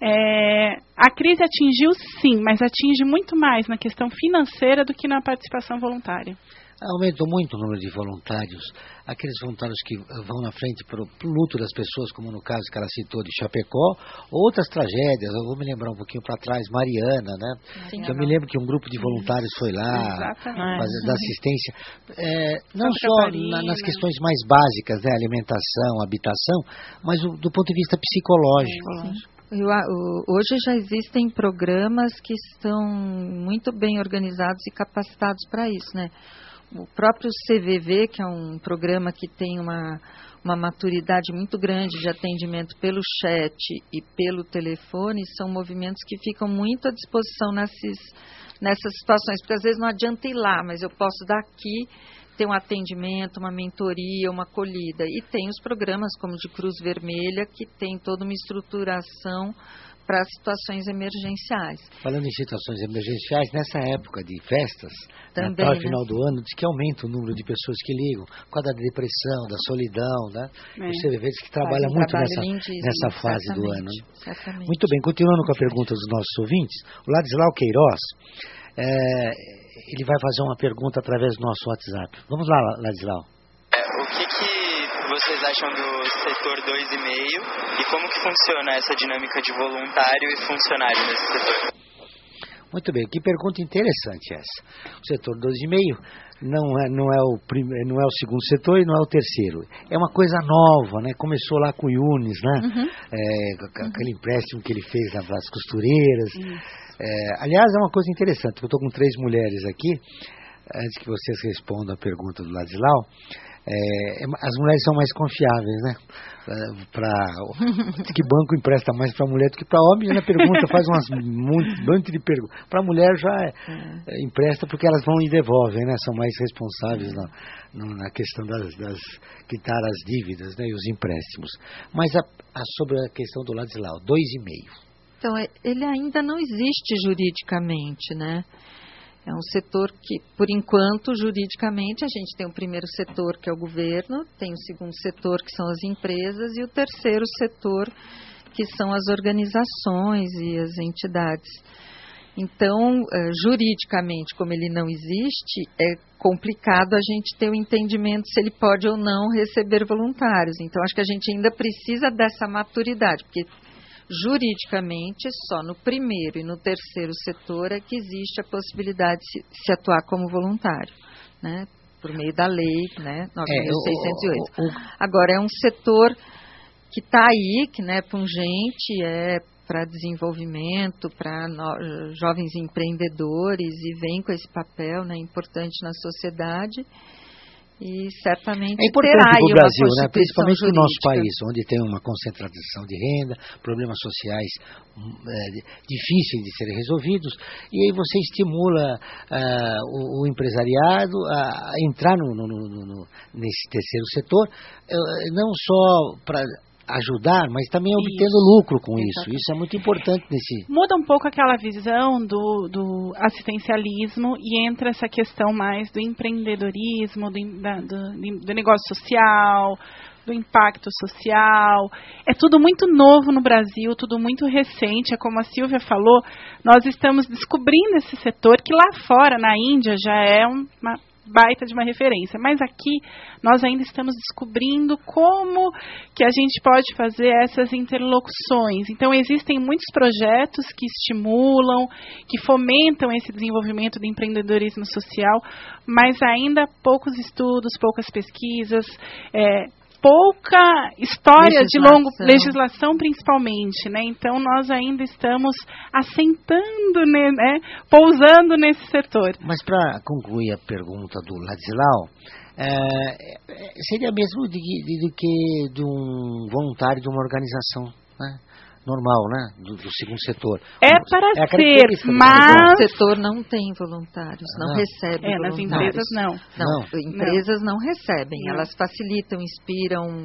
a crise atingiu sim, mas atinge muito mais na questão financeira do que na participação voluntária. aumentou muito o número de voluntários, aqueles voluntários que vão na frente para o luto das pessoas, como no caso que ela citou de Chapecó, outras tragédias, eu vou me lembrar um pouquinho para trás, Mariana, né? Sim, que eu me lembro que um grupo de voluntários foi lá fazer da assistência, não só nas questões mais básicas, né? Alimentação, habitação, mas do ponto de vista psicológico. Hoje já existem programas que estão muito bem organizados e capacitados para isso, né? O próprio CVV, que é um programa que tem uma maturidade muito grande de atendimento pelo chat e pelo telefone, são movimentos que ficam muito à disposição nessas situações, porque às vezes não adianta ir lá, mas eu posso daqui ter um atendimento, uma mentoria, uma acolhida. E tem os programas como o de Cruz Vermelha, que tem toda uma estruturação para situações emergenciais. Falando em situações emergenciais, nessa época de festas, também, Natal, final do ano, diz que aumenta o número de pessoas que ligam, por causa da depressão, da solidão, né? Você vê que trabalha muito nessa fase do ano. Né? Exatamente. Muito bem, continuando com a pergunta dos nossos ouvintes, o Ladislau Queiroz, ele vai fazer uma pergunta através do nosso WhatsApp. Vamos lá, Ladislau. O que vocês acham do setor 2,5 e como que funciona essa dinâmica de voluntário e funcionário nesse setor? Muito bem, que pergunta interessante essa. O setor 2,5 não é o segundo setor e não é o terceiro. É uma coisa nova, né? Começou lá com o Yunis, né? Aquele empréstimo que ele fez nas costureiras. Aliás, é uma coisa interessante. Eu estou com 3 mulheres aqui. Antes que vocês respondam a pergunta do Ladislau, as mulheres são mais confiáveis, né? Que banco empresta mais para mulher do que para homem? Na pergunta faz monte de perguntas. Para mulher já empresta porque elas vão e devolvem, né? São mais responsáveis na questão das quitar as dívidas, né? E os empréstimos. Mas sobre a questão do Ladislau, 2,5. Então, ele ainda não existe juridicamente, né? É um setor que, por enquanto, juridicamente, a gente tem o primeiro setor, que é o governo, tem o segundo setor, que são as empresas, e o terceiro setor, que são as organizações e as entidades. Então, juridicamente, como ele não existe, é complicado a gente ter o entendimento se ele pode ou não receber voluntários. Então, acho que a gente ainda precisa dessa maturidade, porque juridicamente, só no primeiro e no terceiro setor é que existe a possibilidade de se atuar como voluntário, né? Por meio da lei, né? 9.608. Agora, é um setor que está aí, que não é pungente, para desenvolvimento, para jovens empreendedores, e vem com esse papel, né, importante na sociedade. E certamente é importante para o Brasil, né? Principalmente para o nosso país, onde tem uma concentração de renda, problemas sociais difíceis de serem resolvidos, e aí você estimula o empresariado a entrar nesse terceiro setor, não só para ajudar, mas também obtendo lucro com isso. Isso é muito importante Muda um pouco aquela visão do assistencialismo e entra essa questão mais do empreendedorismo, do negócio social, do impacto social. É tudo muito novo no Brasil, tudo muito recente. É como a Silvia falou, nós estamos descobrindo esse setor que lá fora, na Índia, já é uma baita de uma referência, mas aqui nós ainda estamos descobrindo como que a gente pode fazer essas interlocuções. Então existem muitos projetos que estimulam, que fomentam esse desenvolvimento do empreendedorismo social, mas ainda poucos estudos, poucas pesquisas, pouca história de legislação principalmente, né? Então nós ainda estamos assentando, né? Pousando nesse setor. Mas para concluir a pergunta do Ladislau, seria mesmo do que de um voluntário de uma organização, né? Normal, né? Do segundo setor. Para ser, mas o setor não tem voluntários, não recebe voluntários. Nas empresas não. Empresas não recebem, elas facilitam, inspiram,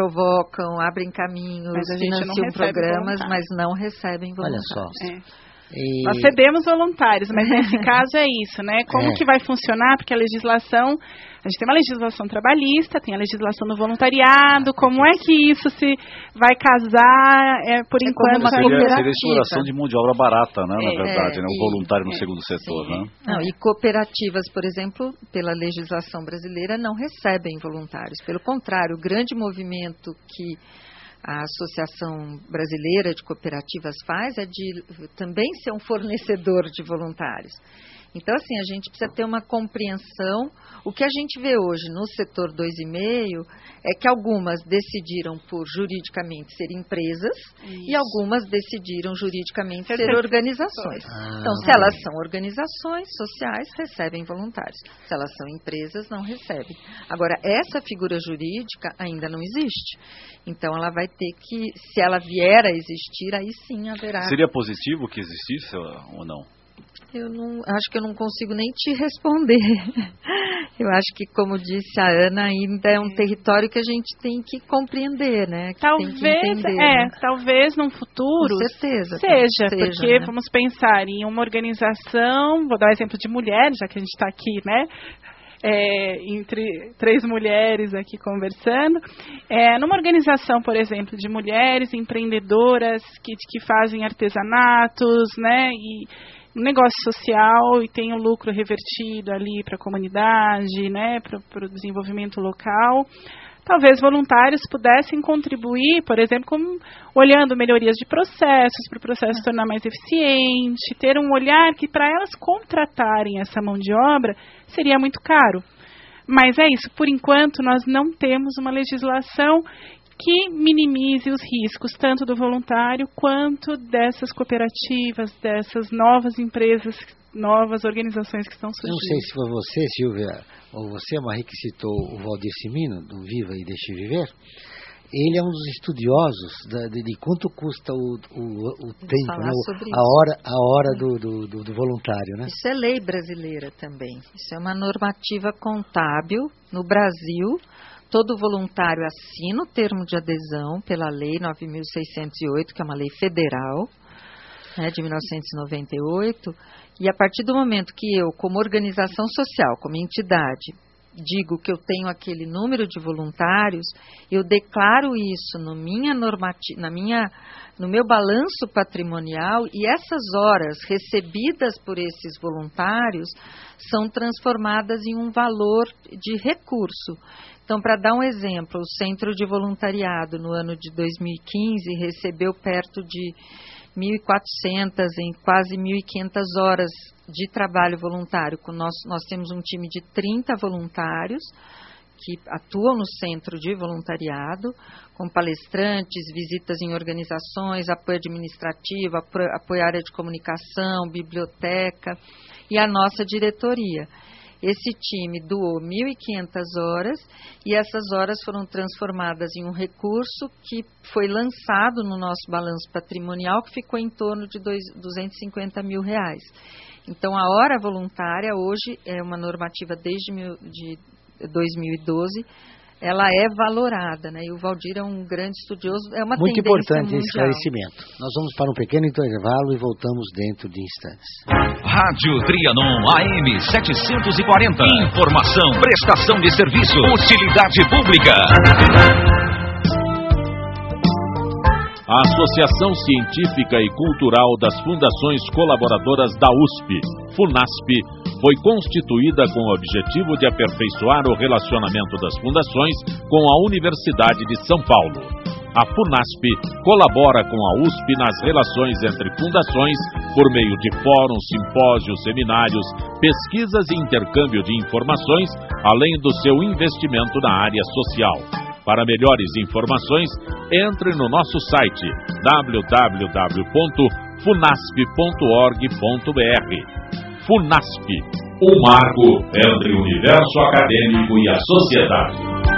provocam, abrem caminhos, financiam programas, mas não recebem voluntários. Olha só. Nós cedemos voluntários, mas nesse caso é isso, né? Como que vai funcionar? Porque a legislação, a gente tem uma legislação trabalhista, tem a legislação do voluntariado, como é que isso se vai casar, por enquanto... Seria exploração de mão de obra barata, né? Na verdade, né? O voluntário no segundo setor, né? Não, e cooperativas, por exemplo, pela legislação brasileira, não recebem voluntários. Pelo contrário, o grande movimento que a Associação Brasileira de Cooperativas faz é de também ser um fornecedor de voluntários. Então, assim, a gente precisa ter uma compreensão. O que a gente vê hoje no setor 2,5 é que algumas decidiram por juridicamente ser empresas e algumas decidiram juridicamente ser organizações. Então, se elas são organizações sociais, recebem voluntários. Se elas são empresas, não recebem. Agora, essa figura jurídica ainda não existe. Então, ela vai ter que, se ela vier a existir, aí sim haverá. Seria positivo que existisse ou não? Eu não, acho que eu não consigo nem te responder. Eu acho que, como disse a Ana, ainda é um território que a gente tem que compreender, né? Que talvez, tem que entender, né? Talvez num futuro com certeza, seja, porque né? Vamos pensar em uma organização, vou dar o exemplo de mulheres, já que a gente está aqui, né? Entre 3 mulheres aqui conversando, numa organização, por exemplo, de mulheres empreendedoras que fazem artesanatos, né, e um negócio social e tem o lucro revertido ali para a comunidade, né, para o desenvolvimento local. Talvez voluntários pudessem contribuir, por exemplo, olhando melhorias de processos, para o processo se tornar mais eficiente, ter um olhar que para elas contratarem essa mão de obra seria muito caro. Mas é isso, por enquanto nós não temos uma legislação que minimize os riscos, tanto do voluntário quanto dessas cooperativas, dessas novas empresas, novas organizações que estão surgindo. Não sei se foi você, Silvia, ou você, Marie, que citou o Valdir Cimino, do Viva e Deixe Viver. Ele é um dos estudiosos de quanto custa o tempo, né? a hora do voluntário, né? Isso é lei brasileira também. Isso é uma normativa contábil no Brasil. Todo voluntário assina o termo de adesão pela Lei 9.608, que é uma lei federal, né, de 1998, e a partir do momento que eu, como organização social, como entidade, digo que eu tenho aquele número de voluntários, eu declaro isso no meu balanço patrimonial e essas horas recebidas por esses voluntários são transformadas em um valor de recurso. Então, para dar um exemplo, o Centro de Voluntariado no ano de 2015 recebeu perto de 1.400 em quase 1.500 horas de trabalho voluntário. Nós temos um time de 30 voluntários que atuam no Centro de Voluntariado, com palestrantes, visitas em organizações, apoio administrativo, apoio à área de comunicação, biblioteca e a nossa diretoria. Esse time doou 1.500 horas e essas horas foram transformadas em um recurso que foi lançado no nosso balanço patrimonial, que ficou em torno de R$250 mil. Então, a hora voluntária hoje é uma normativa desde 2012, ela é valorada, né? E o Valdir é um grande estudioso, é uma muito tendência importante mundial. Esse esclarecimento. Nós vamos para um pequeno intervalo e voltamos dentro de instantes. Rádio Trianon AM 740. Informação, prestação de serviço, utilidade pública. A Associação Científica e Cultural das Fundações Colaboradoras da USP, FUNASP, foi constituída com o objetivo de aperfeiçoar o relacionamento das fundações com a Universidade de São Paulo. A FUNASP colabora com a USP nas relações entre fundações por meio de fóruns, simpósios, seminários, pesquisas e intercâmbio de informações, além do seu investimento na área social. Para melhores informações, entre no nosso site www.funasp.org.br. FUNASP, um marco entre o universo acadêmico e a sociedade.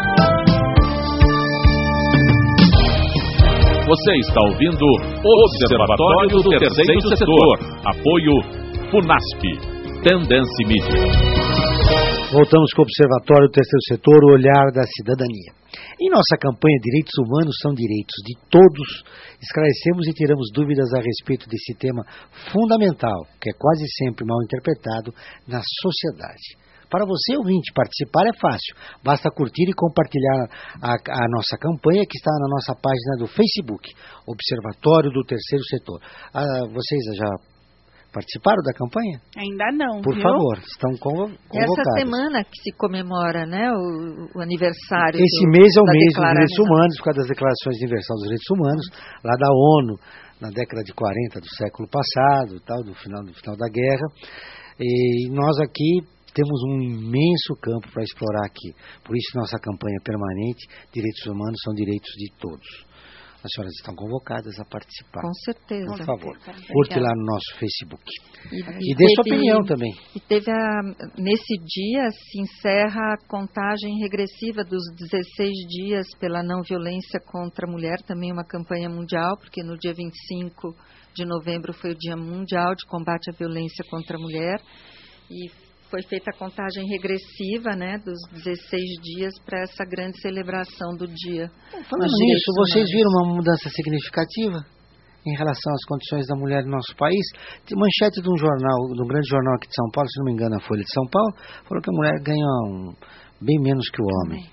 Você está ouvindo o Observatório do Terceiro Setor. Apoio FUNASP. Tendência Mídia. Voltamos com o Observatório do Terceiro Setor, o olhar da cidadania. Em nossa campanha Direitos Humanos são Direitos de Todos, esclarecemos e tiramos dúvidas a respeito desse tema fundamental, que é quase sempre mal interpretado na sociedade. Para você, ouvinte, participar é fácil. Basta curtir e compartilhar a nossa campanha, que está na nossa página do Facebook, Observatório do Terceiro Setor. Vocês já participaram da campanha? Ainda não, Por favor, estão convocados. Essa semana que se comemora, né, o aniversário. Esse mês é o mês dos direitos humanos, por causa das declarações universais dos direitos humanos, lá da ONU, na década de 40 do século passado, tal, do final da guerra. E nós aqui temos um imenso campo para explorar aqui. Por isso, nossa campanha permanente, Direitos Humanos são Direitos de Todos. As senhoras estão convocadas a participar. Com certeza. Por favor, curte lá no nosso Facebook. E dê sua opinião também. E nesse dia se encerra a contagem regressiva dos 16 dias pela não violência contra a mulher, também uma campanha mundial, porque no dia 25 de novembro foi o Dia Mundial de Combate à Violência contra a Mulher. E foi feita a contagem regressiva, né, dos 16 dias para essa grande celebração do dia. Falando nisso, vocês viram uma mudança significativa em relação às condições da mulher no nosso país? Manchete de um grande jornal aqui de São Paulo, se não me engano, a Folha de São Paulo, falou que a mulher ganha bem menos que o homem.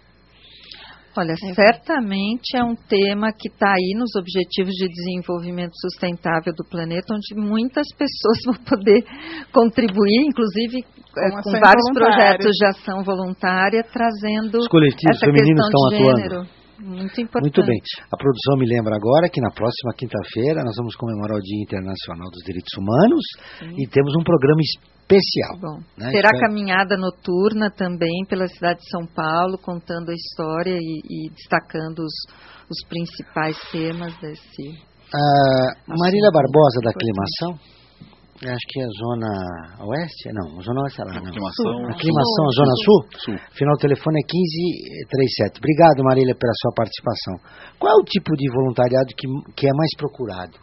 Olha, certamente é um tema que está aí nos Objetivos de Desenvolvimento Sustentável do planeta, onde muitas pessoas vão poder contribuir, inclusive com vários projetos de ação voluntária, trazendo os coletivos essa femininos questão estão de atuando. gênero. Muito importante. Muito bem. A produção me lembra agora que na próxima quinta-feira nós vamos comemorar o Dia Internacional dos Direitos Humanos. Sim. E temos um programa especial. Bom, né? Terá caminhada noturna também pela cidade de São Paulo, contando a história e destacando os principais temas desse. Marília Barbosa, da Aclimação. Acho que é a Zona Oeste? Não, a Zona Oeste é lá. Aclimação, a Zona Sul? Final do telefone é 1537. Obrigado, Marília, pela sua participação. Qual é o tipo de voluntariado que é mais procurado?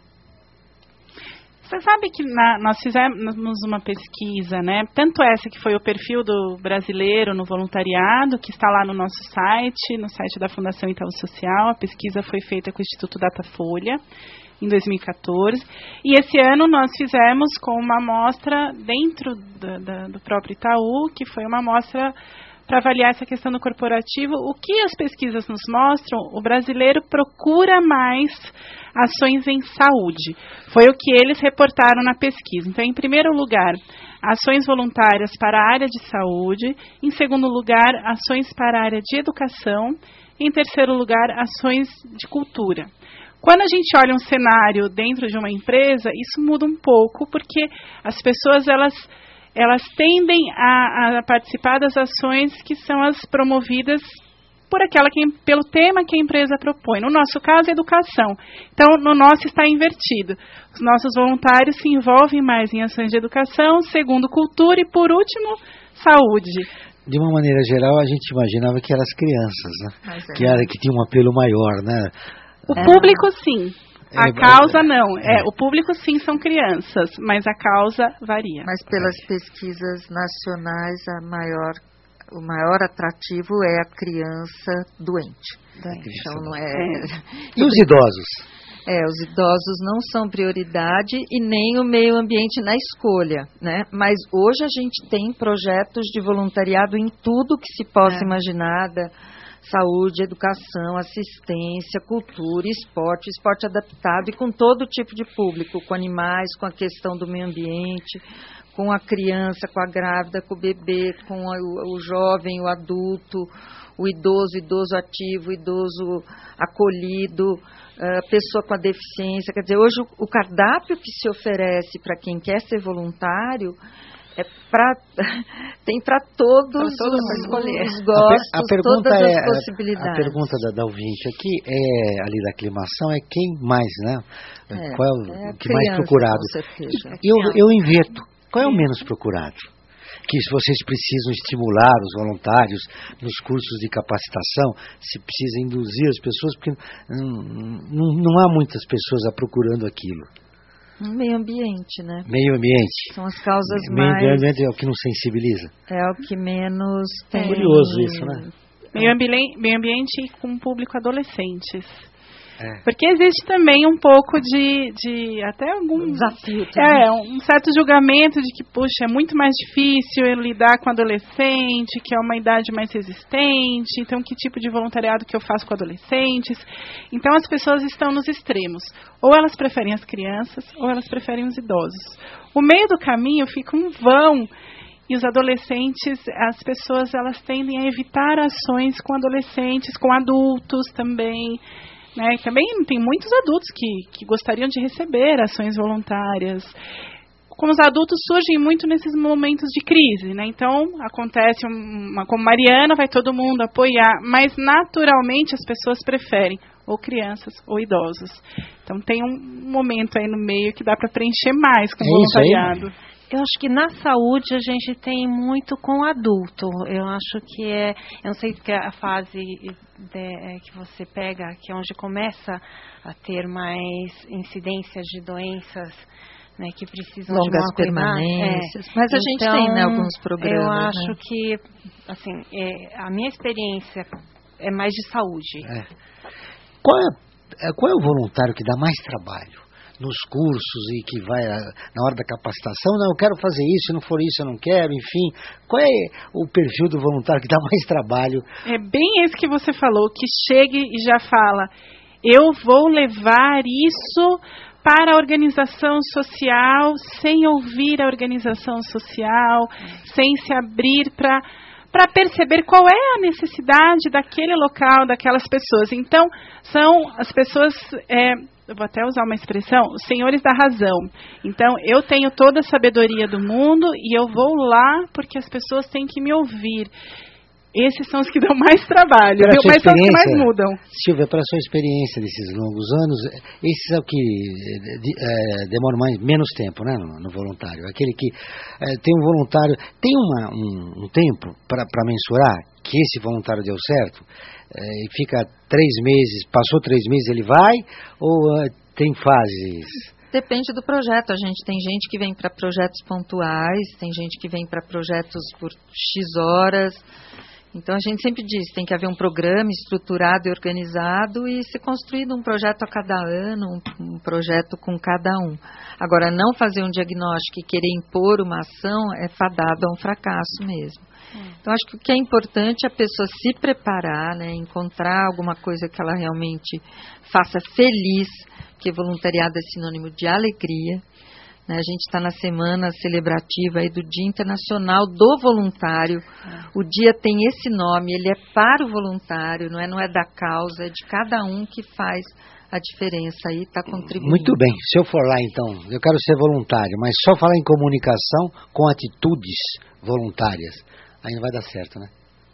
Você sabe que nós fizemos uma pesquisa, né? Tanto essa que foi o perfil do brasileiro no voluntariado, que está lá no nosso site, no site da Fundação Itaú Social. A pesquisa foi feita com o Instituto Datafolha em 2014. E esse ano nós fizemos com uma amostra dentro do próprio Itaú, que foi uma amostra para avaliar essa questão do corporativo. O que as pesquisas nos mostram? O brasileiro procura mais ações em saúde. Foi o que eles reportaram na pesquisa. Então, em primeiro lugar, ações voluntárias para a área de saúde. Em segundo lugar, ações para a área de educação. Em terceiro lugar, ações de cultura. Quando a gente olha um cenário dentro de uma empresa, isso muda um pouco, porque as pessoas elas tendem a participar das ações que são as promovidas pelo tema que a empresa propõe. No nosso caso, educação. Então, no nosso está invertido. Os nossos voluntários se envolvem mais em ações de educação, segundo, cultura e, por último, saúde. De uma maneira geral, a gente imaginava que eram as crianças, né? Que tinha um apelo maior, né? O público, sim. A causa, não. O público, sim, são crianças, mas a causa varia. Mas pelas pesquisas nacionais, o maior atrativo é a criança doente. Então, não é... E os idosos? Os idosos não são prioridade e nem o meio ambiente na escolha, né? Mas hoje a gente tem projetos de voluntariado em tudo que se possa imaginar, saúde, educação, assistência, cultura, esporte adaptado e com todo tipo de público, com animais, com a questão do meio ambiente, com a criança, com a grávida, com o bebê, com o jovem, o adulto, o idoso ativo, o idoso acolhido, pessoa com a deficiência. Quer dizer, hoje o cardápio que se oferece para quem quer ser voluntário tem para todos os gostos, todas as possibilidades. A pergunta da ouvinte aqui ali da aclimação é quem mais, né? Qual é o que mais procurado? Com certeza. Eu inverto. Qual é o menos procurado? Que vocês precisam estimular os voluntários nos cursos de capacitação, se precisa induzir as pessoas, porque não há muitas pessoas procurando aquilo. Meio ambiente, né? Meio ambiente. São as causas meio mais... ambiente é o que nos sensibiliza. É o que menos tem... Curioso isso, né? Meio ambiente com público adolescentes. Porque existe também um pouco de até algum desafio, um certo julgamento de que, puxa, é muito mais difícil eu lidar com adolescente, que é uma idade mais resistente, então que tipo de voluntariado que eu faço com adolescentes? Então as pessoas estão nos extremos, ou elas preferem as crianças, ou elas preferem os idosos. O meio do caminho fica um vão, e os adolescentes, as pessoas, elas tendem a evitar ações com adolescentes, com adultos também. Né? Também tem muitos adultos que gostariam de receber ações voluntárias. Como os adultos surgem muito nesses momentos de crise, né? Então acontece como Mariana, vai todo mundo apoiar, mas naturalmente as pessoas preferem ou crianças ou idosos. Então tem um momento aí no meio que dá para preencher mais com voluntariado. Eu acho que na saúde a gente tem muito com adulto. Eu acho que eu não sei se é a fase que você pega, que é onde começa a ter mais incidências de doenças, né, que precisam longas de uma permanências. Mas a gente tem, né, alguns programas. Eu acho que, assim, a minha experiência é mais de saúde. Qual é o voluntário que dá mais trabalho? Nos cursos e que vai na hora da capacitação, não, eu quero fazer isso, se não for isso eu não quero, enfim. Qual é o perfil do voluntário que dá mais trabalho? É bem esse que você falou, que chega e já fala, eu vou levar isso para a organização social, sem ouvir a organização social, sem se abrir para perceber qual é a necessidade daquele local, daquelas pessoas. Então, são as pessoas... eu vou até usar uma expressão, os senhores da razão. Então, eu tenho toda a sabedoria do mundo e eu vou lá porque as pessoas têm que me ouvir. Esses são os que dão mais trabalho, mas são os que mais mudam. Silvia, para a sua experiência desses longos anos, esses é o que demora menos tempo, né, no voluntário. Aquele que tem um voluntário, tem um tempo para mensurar que esse voluntário deu certo, e fica 3 meses, passou 3 meses ele vai, ou tem fases? Depende do projeto. A gente tem gente que vem para projetos pontuais, tem gente que vem para projetos por X horas. Então, a gente sempre diz, tem que haver um programa estruturado e organizado e ser construído um projeto a cada ano, um projeto com cada um. Agora, não fazer um diagnóstico e querer impor uma ação é fadado a um fracasso mesmo. Então, acho que o que é importante é a pessoa se preparar, né, encontrar alguma coisa que ela realmente faça feliz, porque voluntariado é sinônimo de alegria. A gente está na semana celebrativa aí do Dia Internacional do Voluntário. O dia tem esse nome, ele é para o voluntário, não é da causa, é de cada um que faz a diferença aí, está contribuindo. Muito bem, se eu for lá então, eu quero ser voluntário, mas só falar em comunicação com atitudes voluntárias, aí não vai dar certo, né?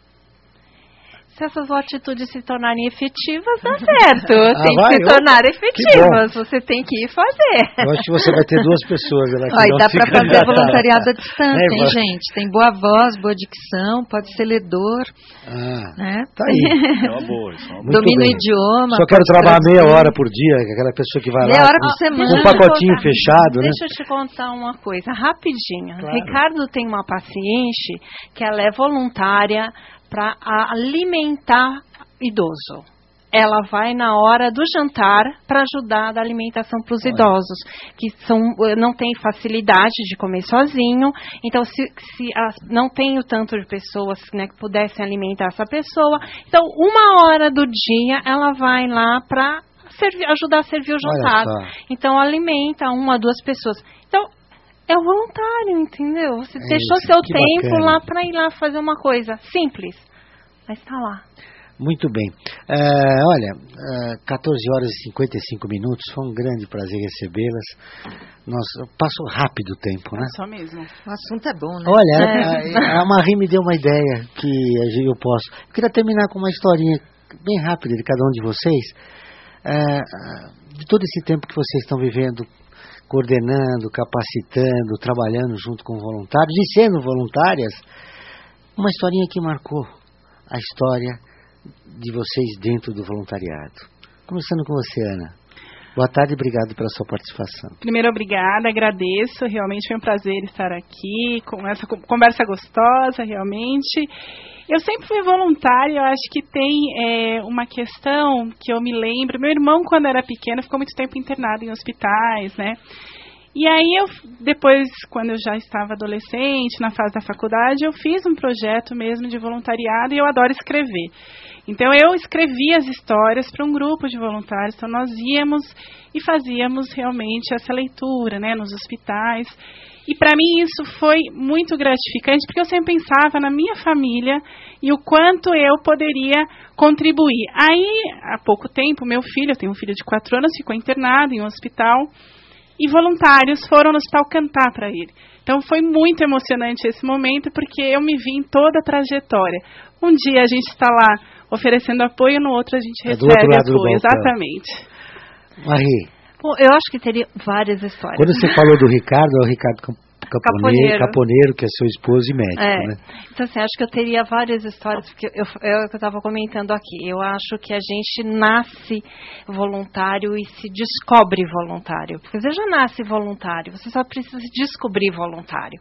Se essas atitudes se tornarem efetivas, dá certo. Tem que se tornar efetivas. Você tem que ir fazer. Eu acho que você vai ter 2 pessoas. Dá para fazer voluntariado à distância, hein, gente? Tem boa voz, boa dicção, pode ser ledor. Né? Tá aí. É uma boa. Domina o idioma. Só quero trabalhar meia hora por dia, aquela pessoa que vai lá. Meia hora por semana. Com um pacotinho fechado, né? Deixa eu te contar uma coisa, rapidinho. Claro. Ricardo tem uma paciente que ela é voluntária para alimentar idoso. Ela vai na hora do jantar para ajudar na alimentação para os idosos, que não tem facilidade de comer sozinho. Então, se não tem o tanto de pessoas, né, que pudessem alimentar essa pessoa, então 1 hora do dia ela vai lá para ajudar a servir o jantar. Então, alimenta 1 a 2 pessoas. Então, é o voluntário, entendeu? Você deixou seu tempo bacana lá para ir lá fazer uma coisa simples, mas está lá. Muito bem. Olha, 14 horas e 55 minutos, foi um grande prazer recebê-las. Passou rápido o tempo, né? Só mesmo. O assunto é bom, né? Olha, a Marie me deu uma ideia que eu posso. Eu queria terminar com uma historinha bem rápida de cada um de vocês. De todo esse tempo que vocês estão vivendo, coordenando, capacitando, trabalhando junto com voluntários e sendo voluntárias, uma historinha que marcou a história de vocês dentro do voluntariado. Começando com você, Ana. Boa tarde, obrigado pela sua participação. Primeiro, obrigada, agradeço, realmente foi um prazer estar aqui, com essa conversa gostosa, realmente. Eu sempre fui voluntária, eu acho que tem uma questão que eu me lembro, meu irmão, quando era pequeno, ficou muito tempo internado em hospitais, né? E aí, depois, quando eu já estava adolescente, na fase da faculdade, eu fiz um projeto mesmo de voluntariado e eu adoro escrever. Então, eu escrevia as histórias para um grupo de voluntários, então nós íamos e fazíamos realmente essa leitura, né, nos hospitais. E para mim isso foi muito gratificante, porque eu sempre pensava na minha família e o quanto eu poderia contribuir. Aí, há pouco tempo, meu filho, eu tenho um filho de 4 anos, ficou internado em um hospital, e voluntários foram no hospital cantar para ele. Então foi muito emocionante esse momento, porque eu me vi em toda a trajetória. Um dia a gente está lá oferecendo apoio, no outro a gente recebe apoio. Exatamente. Marie. Bom, eu acho que teria várias histórias. Quando você falou do Ricardo, é o Ricardo Caponeiro, que é seu esposo e médico, né? Então, assim, acho que eu teria várias histórias, porque é o que eu estava comentando aqui. Eu acho que a gente nasce voluntário e se descobre voluntário. Porque você já nasce voluntário, você só precisa se descobrir voluntário.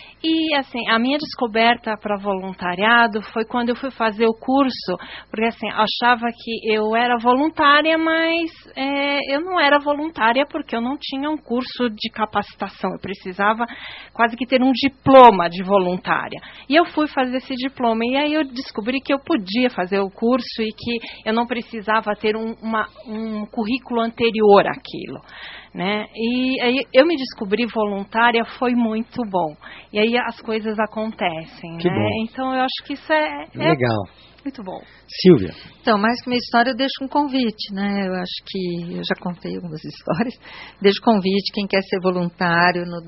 E, assim, a minha descoberta para voluntariado foi quando eu fui fazer o curso, porque, assim, achava que eu era voluntária, mas eu não era voluntária porque eu não tinha um curso de capacitação. Eu precisava quase que ter um diploma de voluntária. E eu fui fazer esse diploma, e aí eu descobri que eu podia fazer o curso e que eu não precisava ter um currículo anterior àquilo, né? E aí eu me descobri voluntária, foi muito bom. E aí as coisas acontecem, que né? Bom. Então eu acho que isso é legal. Muito bom. Silvia. Então, mais que uma história, eu deixo um convite, né? Eu acho que eu já contei algumas histórias. Deixo convite, quem quer ser voluntário, no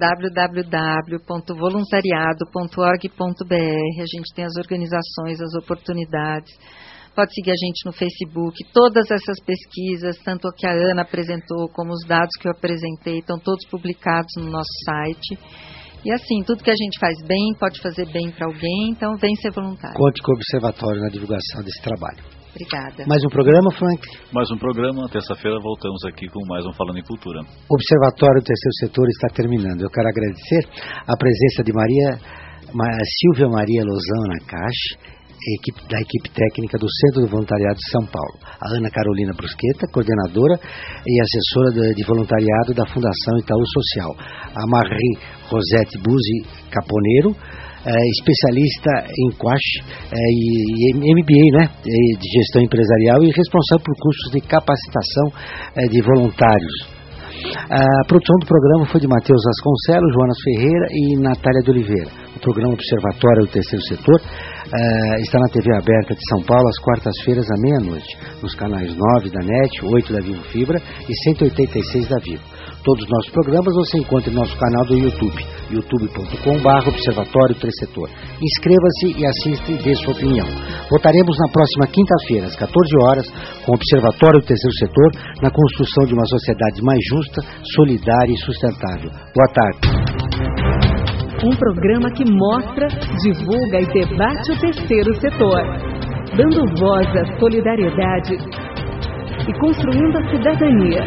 www.voluntariado.org.br. A gente tem as organizações, as oportunidades. Pode seguir a gente no Facebook. Todas essas pesquisas, tanto a que a Ana apresentou, como os dados que eu apresentei, estão todos publicados no nosso site. E assim, tudo que a gente faz bem, pode fazer bem para alguém, então vem ser voluntário. Conte com o Observatório na divulgação desse trabalho. Obrigada. Mais um programa, Frank? Mais um programa, terça-feira voltamos aqui com mais um Falando em Cultura. O Observatório do Terceiro Setor está terminando. Eu quero agradecer a presença de Silvia Maria Lozão na Caixa, da equipe técnica do Centro do Voluntariado de São Paulo, a Ana Carolina Brusqueta, coordenadora e assessora de voluntariado da Fundação Itaú Social, a Marie Rosete Buzzi Caponeiro, especialista em Quash e MBA, né, de gestão empresarial, e responsável por cursos de capacitação de voluntários. A produção do programa foi de Matheus Vasconcelos, Joanas Ferreira e Natália de Oliveira. O programa Observatório do Terceiro Setor está na TV aberta de São Paulo às quartas-feiras à meia-noite, nos canais 9 da NET, 8 da Vivo Fibra e 186 da Vivo. Todos os nossos programas você encontra em nosso canal do YouTube, youtube.com/Observatório Terceiro Setor. Inscreva-se e assista e dê sua opinião. Voltaremos na próxima quinta-feira, às 14 horas, com o Observatório do Terceiro Setor, na construção de uma sociedade mais justa, solidária e sustentável. Boa tarde. Um programa que mostra, divulga e debate o terceiro setor, dando voz à solidariedade e construindo a cidadania.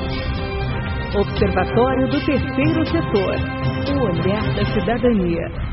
Observatório do Terceiro Setor, o olhar da cidadania.